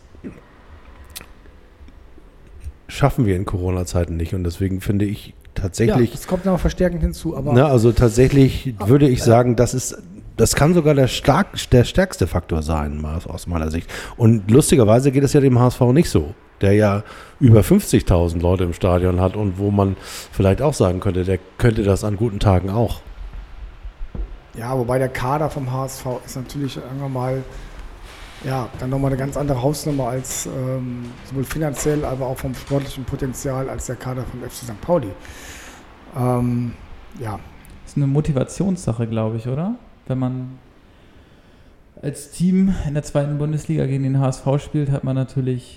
schaffen wir in Corona-Zeiten nicht und deswegen finde ich tatsächlich. Ja, das kommt noch verstärkend hinzu, aber. Na, also tatsächlich aber, würde ich sagen, das ist, das kann sogar der, stark, der stärkste Faktor sein, aus meiner Sicht. Und lustigerweise geht es ja dem H S V nicht so, der ja über fünfzigtausend Leute im Stadion hat und wo man vielleicht auch sagen könnte, der könnte das an guten Tagen auch. Ja, wobei der Kader vom H S V ist natürlich irgendwann mal, ja, dann nochmal eine ganz andere Hausnummer als ähm, sowohl finanziell, aber auch vom sportlichen Potenzial als der Kader vom F C Sankt Pauli. Ähm, ja. Das ist eine Motivationssache, glaube ich, oder? Wenn man als Team in der zweiten Bundesliga gegen den H S V spielt, hat man natürlich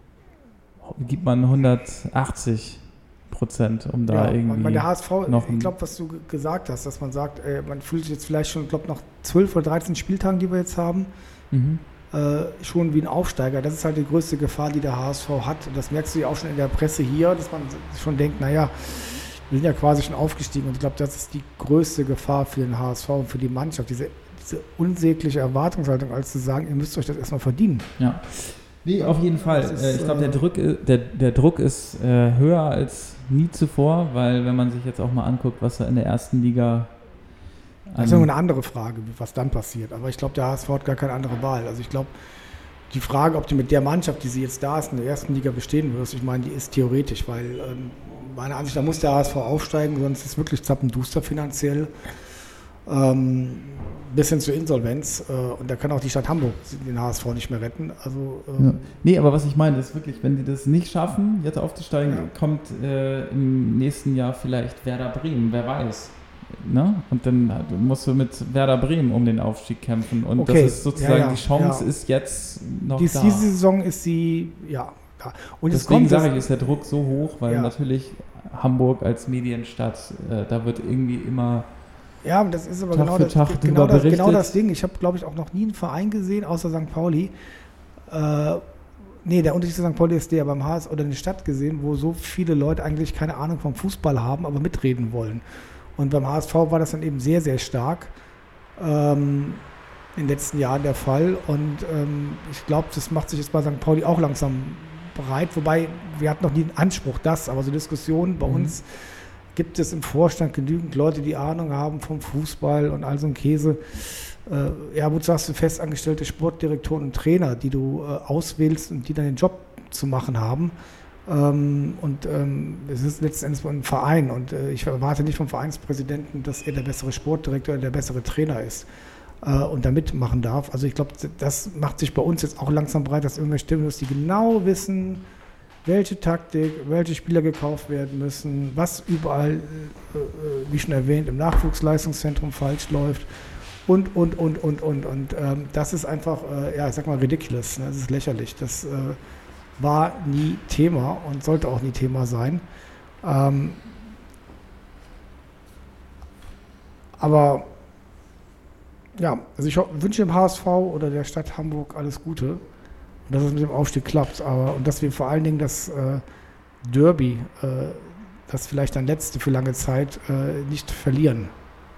gibt man hundertachtzig Prozent, um da ja, irgendwie bei der H S V, noch ich glaube, was du gesagt hast, dass man sagt, ey, man fühlt sich jetzt vielleicht schon, ich glaube, nach zwölf oder dreizehn Spieltagen, die wir jetzt haben, mhm. äh, schon wie ein Aufsteiger. Das ist halt die größte Gefahr, die der H S V hat. Und das merkst du ja auch schon in der Presse hier, dass man schon denkt, naja, wir sind ja quasi schon aufgestiegen. Und ich glaube, das ist die größte Gefahr für den H S V und für die Mannschaft, diese, diese unsägliche Erwartungshaltung, als zu sagen, ihr müsst euch das erstmal verdienen. Ja. Nee, auf jeden Fall. Ist, ich glaube, der Druck, der, der Druck ist äh, höher als nie zuvor, weil wenn man sich jetzt auch mal anguckt, was da in der ersten Liga... Das ist immer eine andere Frage, was dann passiert. Aber ich glaube, der H S V hat gar keine andere Wahl. Also ich glaube, die Frage, ob du mit der Mannschaft, die sie jetzt da ist, in der ersten Liga bestehen wirst, ich meine, die ist theoretisch, weil ähm, meiner Ansicht nach muss der H S V aufsteigen, sonst ist es wirklich zappenduster finanziell. Ähm, bis hin zur Insolvenz äh, und da kann auch die Stadt Hamburg den H S V nicht mehr retten. Also, ähm, ja. Nee, aber was ich meine, ist wirklich, wenn die das nicht schaffen, jetzt aufzusteigen, ja. kommt äh, im nächsten Jahr vielleicht Werder Bremen, wer weiß. Ne? Und dann musst du mit Werder Bremen um den Aufstieg kämpfen und okay. das ist sozusagen, ja, ja, die Chance ja. ist jetzt noch Dies, da. Diese Saison ist sie, ja, da. Und deswegen sage ich, ist der Druck so hoch, weil ja. natürlich Hamburg als Medienstadt, äh, da wird irgendwie immer Ja, das ist aber genau das, genau, das, genau das Ding. Ich habe, glaube ich, auch noch nie einen Verein gesehen, außer Sankt Pauli. Äh, nee, der Unterschied zu Sankt Pauli ist der beim H S oder eine Stadt gesehen, wo so viele Leute eigentlich keine Ahnung vom Fußball haben, aber mitreden wollen. Und beim H S V war das dann eben sehr, sehr stark ähm, in den letzten Jahren der Fall. Und ähm, ich glaube, das macht sich jetzt bei Sankt Pauli auch langsam bereit. Wobei, wir hatten noch nie den Anspruch, das, aber so Diskussionen bei mhm. uns gibt es im Vorstand genügend Leute, die Ahnung haben vom Fußball und all so ein Käse. Äh, ja, wozu hast du festangestellte Sportdirektoren und Trainer, die du äh, auswählst und die dann den Job zu machen haben? Ähm, und ähm, es ist letzten Endes ein Verein und äh, ich erwarte nicht vom Vereinspräsidenten, dass er der bessere Sportdirektor oder der bessere Trainer ist äh, und da mitmachen darf. Also ich glaube, das macht sich bei uns jetzt auch langsam breit, dass irgendwelche Stimmen, dass die genau wissen, welche Taktik, welche Spieler gekauft werden müssen, was überall, äh, wie schon erwähnt, im Nachwuchsleistungszentrum falsch läuft und, und, und, und, und. Und ähm, das ist einfach, äh, ja, ich sag mal, ridiculous. Ne? Das ist lächerlich. Das äh, war nie Thema und sollte auch nie Thema sein. Ähm, aber ja, also ich wünsche dem H S V oder der Stadt Hamburg alles Gute. Und dass es mit dem Aufstieg klappt, aber und dass wir vor allen Dingen das äh, Derby, äh, das vielleicht dann letzte für lange Zeit, äh, nicht verlieren.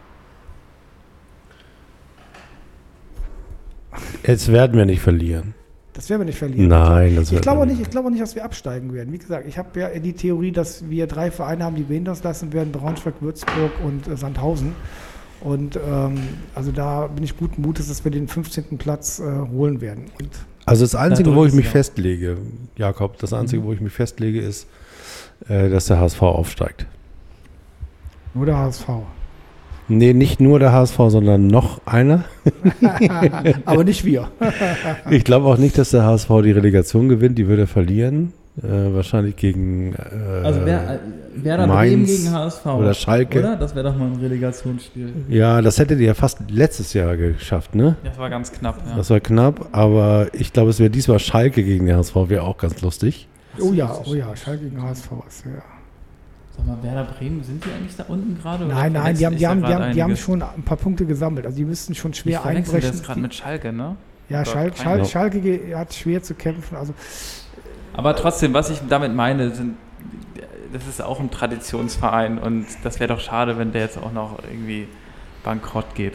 Jetzt werden wir nicht verlieren. Das werden wir nicht verlieren. Nein, das ich glaube nicht. Ich glaube nicht, dass wir absteigen werden. Wie gesagt, ich habe ja die Theorie, dass wir drei Vereine haben, die wir hinter uns lassen werden: Braunschweig, Würzburg und äh, Sandhausen. Und ähm, also da bin ich guten Mutes, dass wir den fünfzehnten Platz äh, holen werden. Und also das Einzige, wo ich mich festlege, Jakob, das Einzige, wo ich mich festlege, ist, äh, dass der H S V aufsteigt. Nur der H S V? Nee, nicht nur der H S V, sondern noch einer. Aber nicht wir. Ich glaube auch nicht, dass der H S V die Relegation gewinnt, die würde er verlieren. Äh, wahrscheinlich gegen... Äh, also wer, Werder Mainz Bremen gegen H S V. oder Schalke. Oder? Das wäre doch mal ein Relegationsspiel. Ja, das hättet ihr ja fast letztes Jahr geschafft, ne? Das war ganz knapp, ja. Das war knapp, aber ich glaube, es wäre diesmal Schalke gegen den H S V, wäre auch ganz lustig. Oh ja, oh ja, Schalke gegen H S V ist ja. Sag mal, Werder Bremen, sind die eigentlich da unten gerade? Nein, nein, die haben, die, haben, die, haben, die haben schon ein paar Punkte gesammelt. Also die müssten schon schwer ich einbrechen. Das gerade mit Schalke, ne? Ja, Schal Schal Schalke hat schwer zu kämpfen. Also aber trotzdem, was ich damit meine, sind, das ist auch ein Traditionsverein und das wäre doch schade, wenn der jetzt auch noch irgendwie bankrott geht.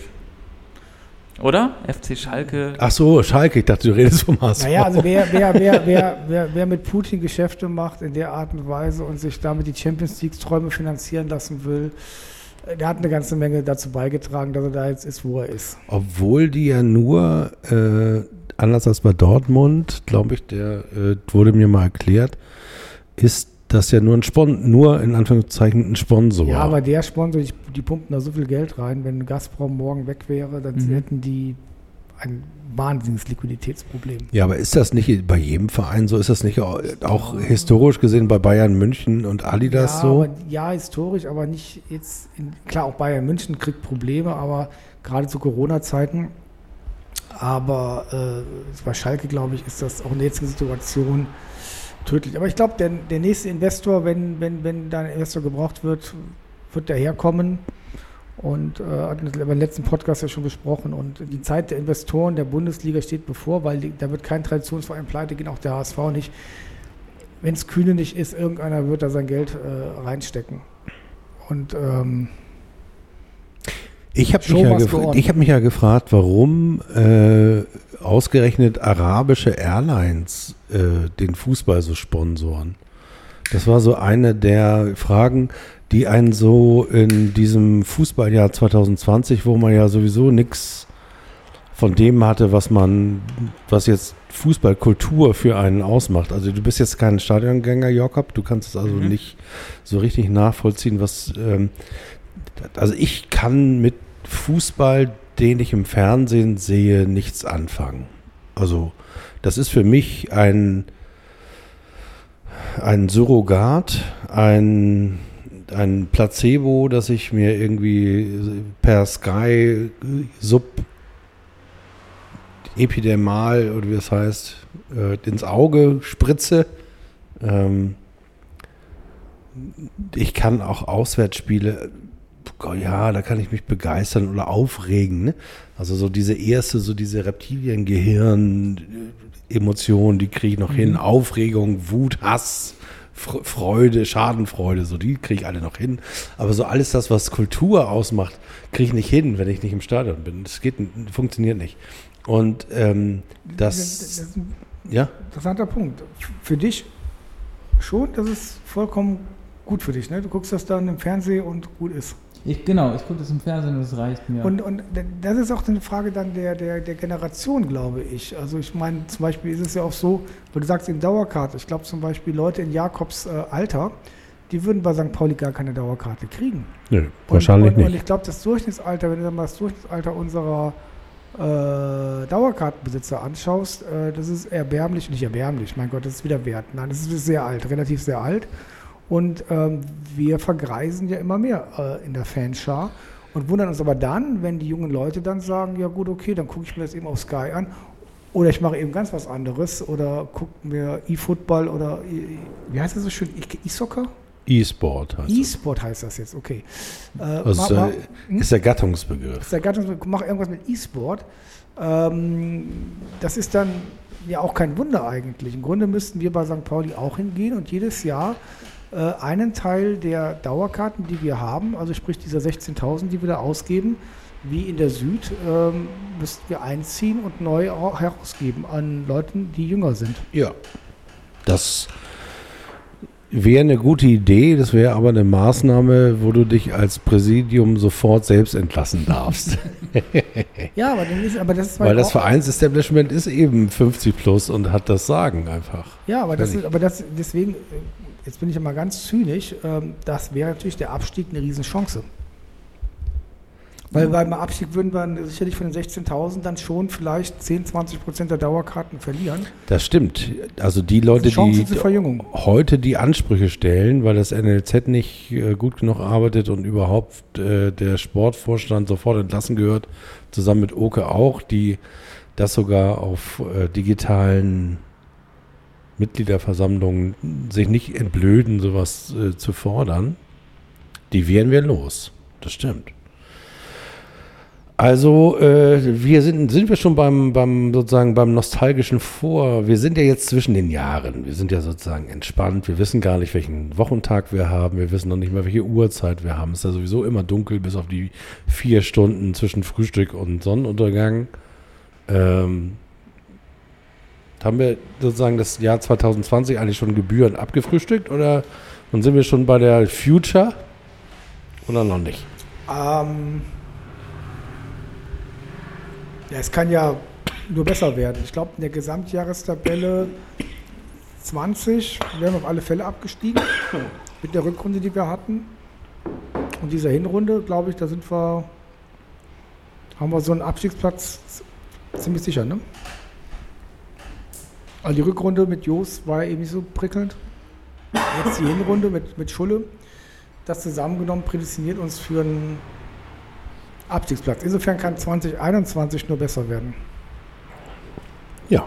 Oder? F C Schalke. Ach so, Schalke, ich dachte, du redest vom H S V. Naja, also wer, wer, wer, wer, wer, wer mit Putin Geschäfte macht in der Art und Weise und sich damit die Champions League-Träume finanzieren lassen will, der hat eine ganze Menge dazu beigetragen, dass er da jetzt ist, wo er ist. Obwohl die ja nur, äh, anders als bei Dortmund, glaube ich, der äh, wurde mir mal erklärt, ist das ja nur ein Sponsor, nur in Anführungszeichen ein Sponsor. Ja, aber der Sponsor, die, die pumpen da so viel Geld rein, wenn Gazprom morgen weg wäre, dann mhm. hätten die ein wahnsinniges Liquiditätsproblem. Ja, aber ist das nicht bei jedem Verein so? Ist das nicht auch, auch historisch gesehen bei Bayern München und Adidas ja, so? Aber, ja, historisch, aber nicht jetzt, in, klar, auch Bayern München kriegt Probleme, aber gerade zu Corona-Zeiten. Aber äh, bei Schalke, glaube ich, ist das auch in der jetzigen Situation tödlich. Aber ich glaube, der, der nächste Investor, wenn, wenn, wenn da ein Investor gebraucht wird, wird der herkommen. Und äh, hatten das beim letzten Podcast ja schon besprochen. Und die Zeit der Investoren der Bundesliga steht bevor, weil die, da wird kein Traditionsverein pleite gehen, auch der H S V nicht. Wenn es Kühne nicht ist, irgendeiner wird da sein Geld äh, reinstecken. Und ähm, ich habe mich, ja hab mich ja gefragt, warum äh, ausgerechnet arabische Airlines äh, den Fußball so sponsoren. Das war so eine der Fragen, die einen so in diesem Fußballjahr zwanzig zwanzig, wo man ja sowieso nichts von dem hatte, was man, was jetzt Fußballkultur für einen ausmacht. Also du bist jetzt kein Stadiongänger, Jakob, du kannst es also mhm. nicht so richtig nachvollziehen, was, ähm, also ich kann mit Fußball, den ich im Fernsehen sehe, nichts anfangen. Also das ist für mich ein, ein Surrogat, ein ein Placebo, das ich mir irgendwie per Sky sub epidermal oder wie das heißt, äh, ins Auge spritze. Ähm, ich kann auch Auswärtsspiele, ja, da kann ich mich begeistern oder aufregen. Ne? Also so diese erste, so diese Reptilien-Gehirn-Emotionen, die kriege ich noch mhm. hin. Aufregung, Wut, Hass, Freude, Schadenfreude, so die kriege ich alle noch hin. Aber so alles das, was Kultur ausmacht, kriege ich nicht hin, wenn ich nicht im Stadion bin. Das geht, funktioniert nicht. Und ähm, das, das, das ist ein ja? interessanter Punkt. Für dich schon, das ist vollkommen gut für dich. Ne? Du guckst das dann im Fernsehen und gut ist. Ich, genau, ich gucke das im Fernsehen und das reicht mir. Und, und das ist auch eine Frage dann der, der, der Generation, glaube ich. Also ich meine, zum Beispiel ist es ja auch so, weil du sagst in Dauerkarte, ich glaube zum Beispiel Leute in Jakobs äh, Alter, die würden bei Sankt Pauli gar keine Dauerkarte kriegen. Nö, wahrscheinlich und, und, nicht. Und ich glaube, das Durchschnittsalter, wenn du dann mal das Durchschnittsalter unserer äh, Dauerkartenbesitzer anschaust, äh, das ist erbärmlich, nicht erbärmlich, mein Gott, das ist wieder wert. Nein, das ist sehr alt, relativ sehr alt. Und ähm, wir vergreisen ja immer mehr äh, in der Fanschar und wundern uns aber dann, wenn die jungen Leute dann sagen, ja gut, okay, dann gucke ich mir das eben auf Sky an oder ich mache eben ganz was anderes oder gucke mir E-Football oder, wie heißt das so schön, E-Soccer? E-Sport heißt E-Sport heißt das jetzt, okay. Äh, das ma, ma, hm? ist der Gattungsbegriff. Ist der Gattungsbegriff, mach irgendwas mit E-Sport. Ähm, das ist dann ja auch kein Wunder eigentlich. Im Grunde müssten wir bei Sankt Pauli auch hingehen und jedes Jahr einen Teil der Dauerkarten, die wir haben, also sprich dieser sechzehntausend, die wir da ausgeben, wie in der Süd, ähm, müssten wir einziehen und neu herausgeben an Leuten, die jünger sind. Ja, das wäre eine gute Idee, das wäre aber eine Maßnahme, wo du dich als Präsidium sofort selbst entlassen darfst. Ja, aber, dann ist, aber das ist weil das Vereinsestablishment ist eben fünfzig plus und hat das Sagen einfach. Ja, aber das ist, aber das deswegen, jetzt bin ich ja mal ganz zynisch, ähm, das wäre natürlich der Abstieg eine Riesenchance. Weil beim Abstieg würden wir sicherlich von den sechzehntausend dann schon vielleicht zehn, zwanzig Prozent der Dauerkarten verlieren. Das stimmt. Also die Leute, Das ist eine Chance die zur Verjüngung. heute die Ansprüche stellen, weil das N L Z nicht äh, gut genug arbeitet und überhaupt äh, der Sportvorstand sofort entlassen gehört, zusammen mit Oke auch, die das sogar auf äh, digitalen Mitgliederversammlungen sich nicht entblöden, sowas äh, zu fordern, die wären wir los. Das stimmt. Also äh, wir sind, sind wir schon beim, beim sozusagen beim nostalgischen Vor. Wir sind ja jetzt zwischen den Jahren. Wir sind ja sozusagen entspannt. Wir wissen gar nicht, welchen Wochentag wir haben. Wir wissen noch nicht mal, welche Uhrzeit wir haben. Es ist ja sowieso immer dunkel, bis auf die vier Stunden zwischen Frühstück und Sonnenuntergang. Ähm, haben wir sozusagen das Jahr zwanzig zwanzig eigentlich schon gebührend abgefrühstückt oder und sind wir schon bei der Future oder noch nicht? Ähm, ja, es kann ja nur besser werden. Ich glaube, in der Gesamtjahrestabelle zwanzig wären wir auf alle Fälle abgestiegen mit der Rückrunde, die wir hatten. Und dieser Hinrunde, glaube ich, da sind wir, haben wir so einen Abstiegsplatz ziemlich sicher, ne? Also die Rückrunde mit Jos war ja eben nicht so prickelnd. Jetzt die Hinrunde mit, mit Schulle. Das zusammengenommen prädestiniert uns für einen Abstiegsplatz. Insofern kann zwanzig einundzwanzig nur besser werden. Ja.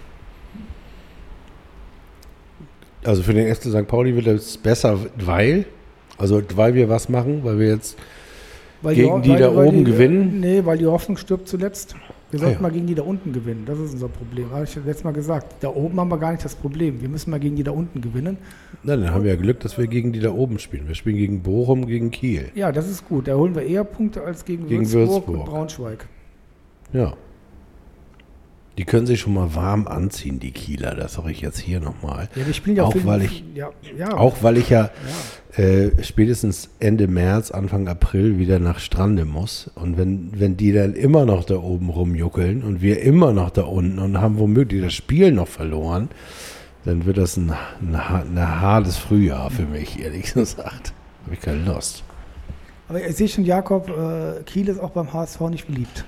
Also für den F C Sankt Pauli wird es besser, weil, also weil wir was machen, weil wir jetzt Weil gegen die, die da oben die, gewinnen. Nee, weil die Hoffnung stirbt zuletzt. Wir sollten Ah, ja. mal gegen die da unten gewinnen. Das ist unser Problem. Habe ich letztes Mal gesagt. Da oben haben wir gar nicht das Problem. Wir müssen mal gegen die da unten gewinnen. Na, dann haben wir ja Glück, dass wir gegen die da oben spielen. Wir spielen gegen Bochum, gegen Kiel. Ja, das ist gut. Da holen wir eher Punkte als gegen, Gegen Würzburg, Würzburg. und Braunschweig. Ja. Die können sich schon mal warm anziehen, die Kieler. Das sage ich jetzt hier nochmal. Ja, wir spielen ja Auch für- weil ich- Ja, ja. Auch weil ich ja, Ja. äh, spätestens Ende März, Anfang April wieder nach Strande muss. Und wenn, wenn die dann immer noch da oben rumjuckeln und wir immer noch da unten und haben womöglich das Spiel noch verloren, dann wird das ein, ein, ein hartes Frühjahr für mich, ehrlich gesagt. Habe ich keine Lust. Aber ich sehe schon, Jakob, äh, Kiel ist auch beim H S V nicht beliebt.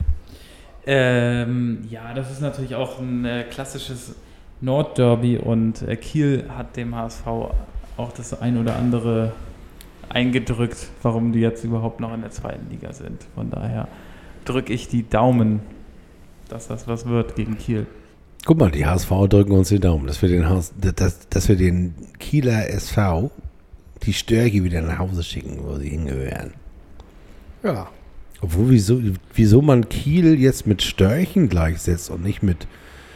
Ähm, ja, das ist natürlich auch ein äh, klassisches Nordderby und äh, Kiel hat dem H S V auch das ein oder andere eingedrückt, warum die jetzt überhaupt noch in der zweiten Liga sind. Von daher drücke ich die Daumen, dass das was wird gegen Kiel. Guck mal, die H S V drücken uns die Daumen, dass wir den, Haus, dass, dass wir den Kieler S V die Störche wieder nach Hause schicken, wo sie hingehören. Ja. Obwohl, wieso, wieso man Kiel jetzt mit Störchen gleichsetzt und nicht mit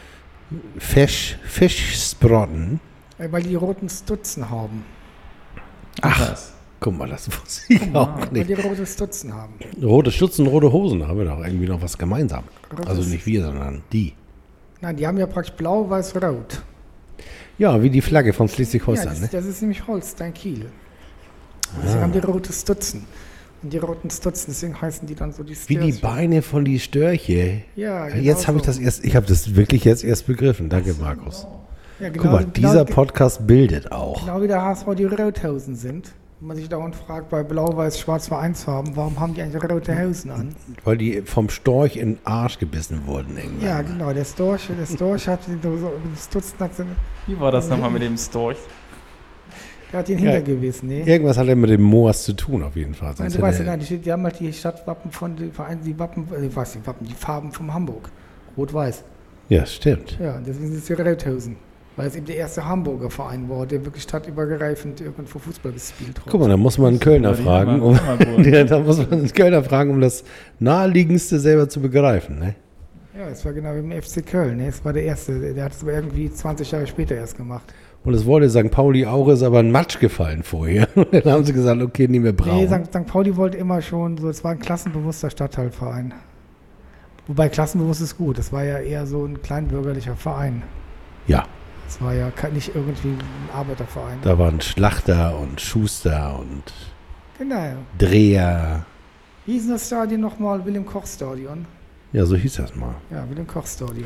Fisch, Fischsprotten. Äh, Weil die roten Stutzen haben. Ach, Was? guck mal, das wusste ich auch Weil nicht. die rote Stutzen haben. Rote Stutzen, rote Hosen, da haben wir doch irgendwie noch was gemeinsam. Rotes- Also nicht wir, sondern die. Nein, die haben ja praktisch blau, weiß, rot. Ja, wie die Flagge von Ja, Schleswig-Holstein, das, ne? das ist nämlich Holstein Kiel. Deswegen Ah. haben die rote Stutzen. Und die roten Stutzen, deswegen heißen die dann so die Wie die Störche. Beine von die Störche. Ja, genau Jetzt habe ich so. das erst, ich habe das wirklich jetzt erst begriffen. Danke, Markus. Ja, genau, Guck mal, genau, dieser Podcast bildet auch. Genau wie der H S V die Rothosen sind. Wenn man sich dauernd fragt, bei Blau, Weiß, Schwarz Vereinsfarben, warum haben die eigentlich rote Hosen an? Weil die vom Storch in den Arsch gebissen wurden irgendwann. Ja, genau, der Storch, der Storch hat die so, die Stutzen, hat, den- Wie war das nochmal mit dem Storch? der hat den Ja. hintergewiesen, ne? Irgendwas hat er mit dem Moas zu tun, auf jeden Fall. Nein, Sonst du weißt ja hätte gar nicht, die haben halt die Stadtwappen von den Vereinen, die Wappen, äh, ich weiß nicht, Wappen, die Farben von Hamburg. Rot-Weiß. er- ja, stimmt. Ja, und deswegen sind es die Rothosen. Weil es eben der erste Hamburger Verein war, der wirklich stadtübergreifend irgendwo Fußball gespielt hat. Guck mal, da muss man einen Kölner Ja, die fragen, haben um, wir- haben wir wohl. ja, da muss man einen Kölner fragen, um das naheliegendste selber zu begreifen. Ne? Ja, es war genau wie im F C Köln. Ne? Es war der erste, der hat es aber irgendwie zwanzig Jahre später erst gemacht. Und es wollte Sankt Pauli auch, ist aber ein Matsch gefallen vorher. Und dann haben sie gesagt, okay, nehmen wir braun. Nee, Sankt Sankt Pauli wollte immer schon, so, es war ein klassenbewusster Stadtteilverein. Wobei klassenbewusst ist gut, das war ja eher so ein kleinbürgerlicher Verein. Ja, Es war ja ke- nicht irgendwie ein Arbeiterverein. da waren Schlachter und Schuster und Genau. Dreher. Wie hieß denn das Stadion nochmal? Wilhelm-Koch-Stadion. Ja, so hieß das mal. Ja, Wilhelm-Koch-Stadion.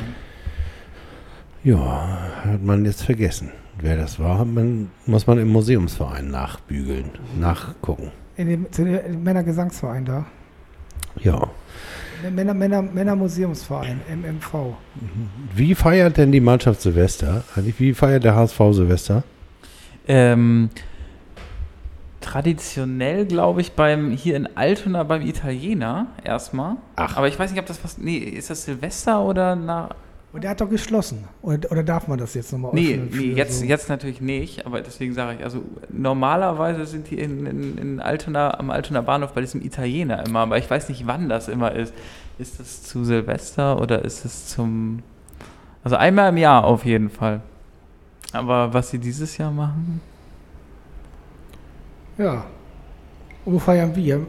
Ja, hat man jetzt vergessen. Wer das war, hat man, muss man im Museumsverein nachbügeln, nachgucken. In dem, zu dem Männergesangsverein da. Ja. Männer, Männer, Männermuseumsverein, M M V. Wie feiert denn die Mannschaft Silvester? Eigentlich, wie feiert der H S V Silvester? Ähm, traditionell, glaube ich, beim hier in Altona beim Italiener erstmal. Ach. Aber ich weiß nicht, ob das was. Nee, ist das Silvester oder nach. Und der hat doch geschlossen. Oder, oder darf man das jetzt nochmal Nee, öffnen? nee für jetzt, so? jetzt natürlich nicht, aber deswegen sage ich, also normalerweise sind die in, in, in Altona, am Altona Bahnhof bei diesem Italiener immer, aber ich weiß nicht, wann das immer ist. Ist das zu Silvester oder ist es zum, also einmal im Jahr auf jeden Fall. Aber was sie dieses Jahr machen? Ja. Und wo feiern wir?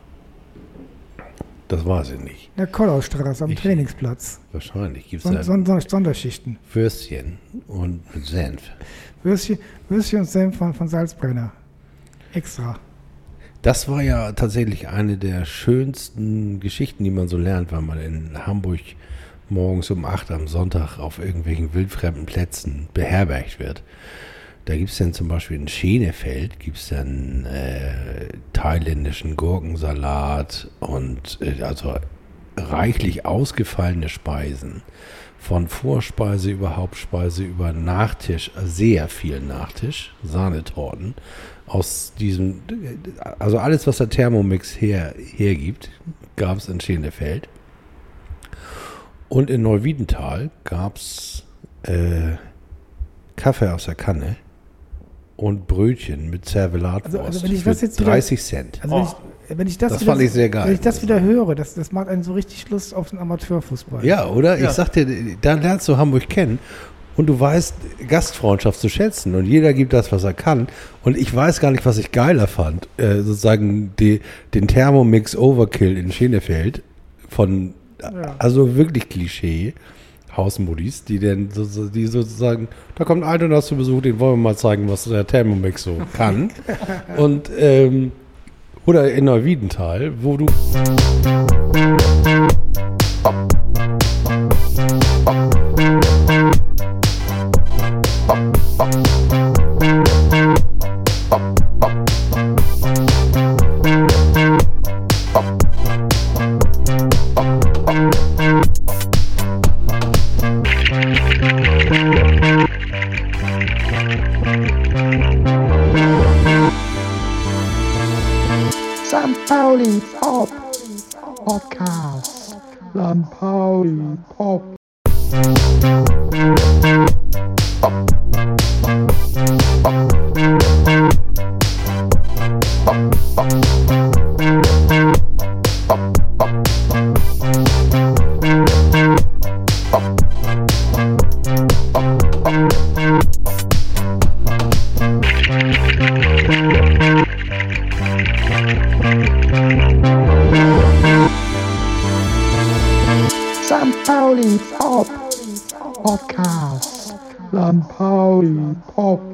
Das weiß ich nicht. In der Kollausstraße am Ich- Trainingsplatz. Wahrscheinlich gibt Son es Son da Son Sonderschichten. Würstchen und mit Senf. Würstchen, Würstchen und Senf von, von Salzbrenner. Extra. Das war ja tatsächlich eine der schönsten Geschichten, die man so lernt, wenn man in Hamburg morgens um acht am Sonntag auf irgendwelchen wildfremden Plätzen beherbergt wird. Da gibt es dann zum Beispiel in Schenefeld gibt es dann äh, thailändischen Gurkensalat und äh, also reichlich ausgefallene Speisen. Von Vorspeise über Hauptspeise über Nachtisch, sehr viel Nachtisch, Sahnetorten. Aus diesem, also alles, was der Thermomix her, hergibt, gab es in Schenefeld. Und in Neuwiedental gab es äh, Kaffee aus der Kanne und Brötchen mit Zervelatwurst Also- also wenn ich für das jetzt wieder- dreißig Cent. Also wenn, ich, wenn ich das, Das wieder, fand ich sehr geil. Wenn ich das wieder höre, das, das macht einen so richtig Lust auf den Amateurfußball. Ja, oder? Ja. Ich sag dir, da lernst du Hamburg kennen und du weißt Gastfreundschaft zu schätzen und jeder gibt das, was er kann. Und ich weiß gar nicht, was ich geiler fand. Äh, sozusagen die, den Thermomix Overkill in Schenefeld von, Ja. also wirklich Klischee. Hausmodis, die denn so, so, die sozusagen, da kommt ein Altona zu Besuch, den wollen wir mal zeigen, was der Thermomix so kann. Und ähm, oder in Neuwiedental, wo du Sankt Pauli Pop Podcast. Sankt Pauli Pop. Sankt Pauli Pop Podcast. Sankt Pauli Pop.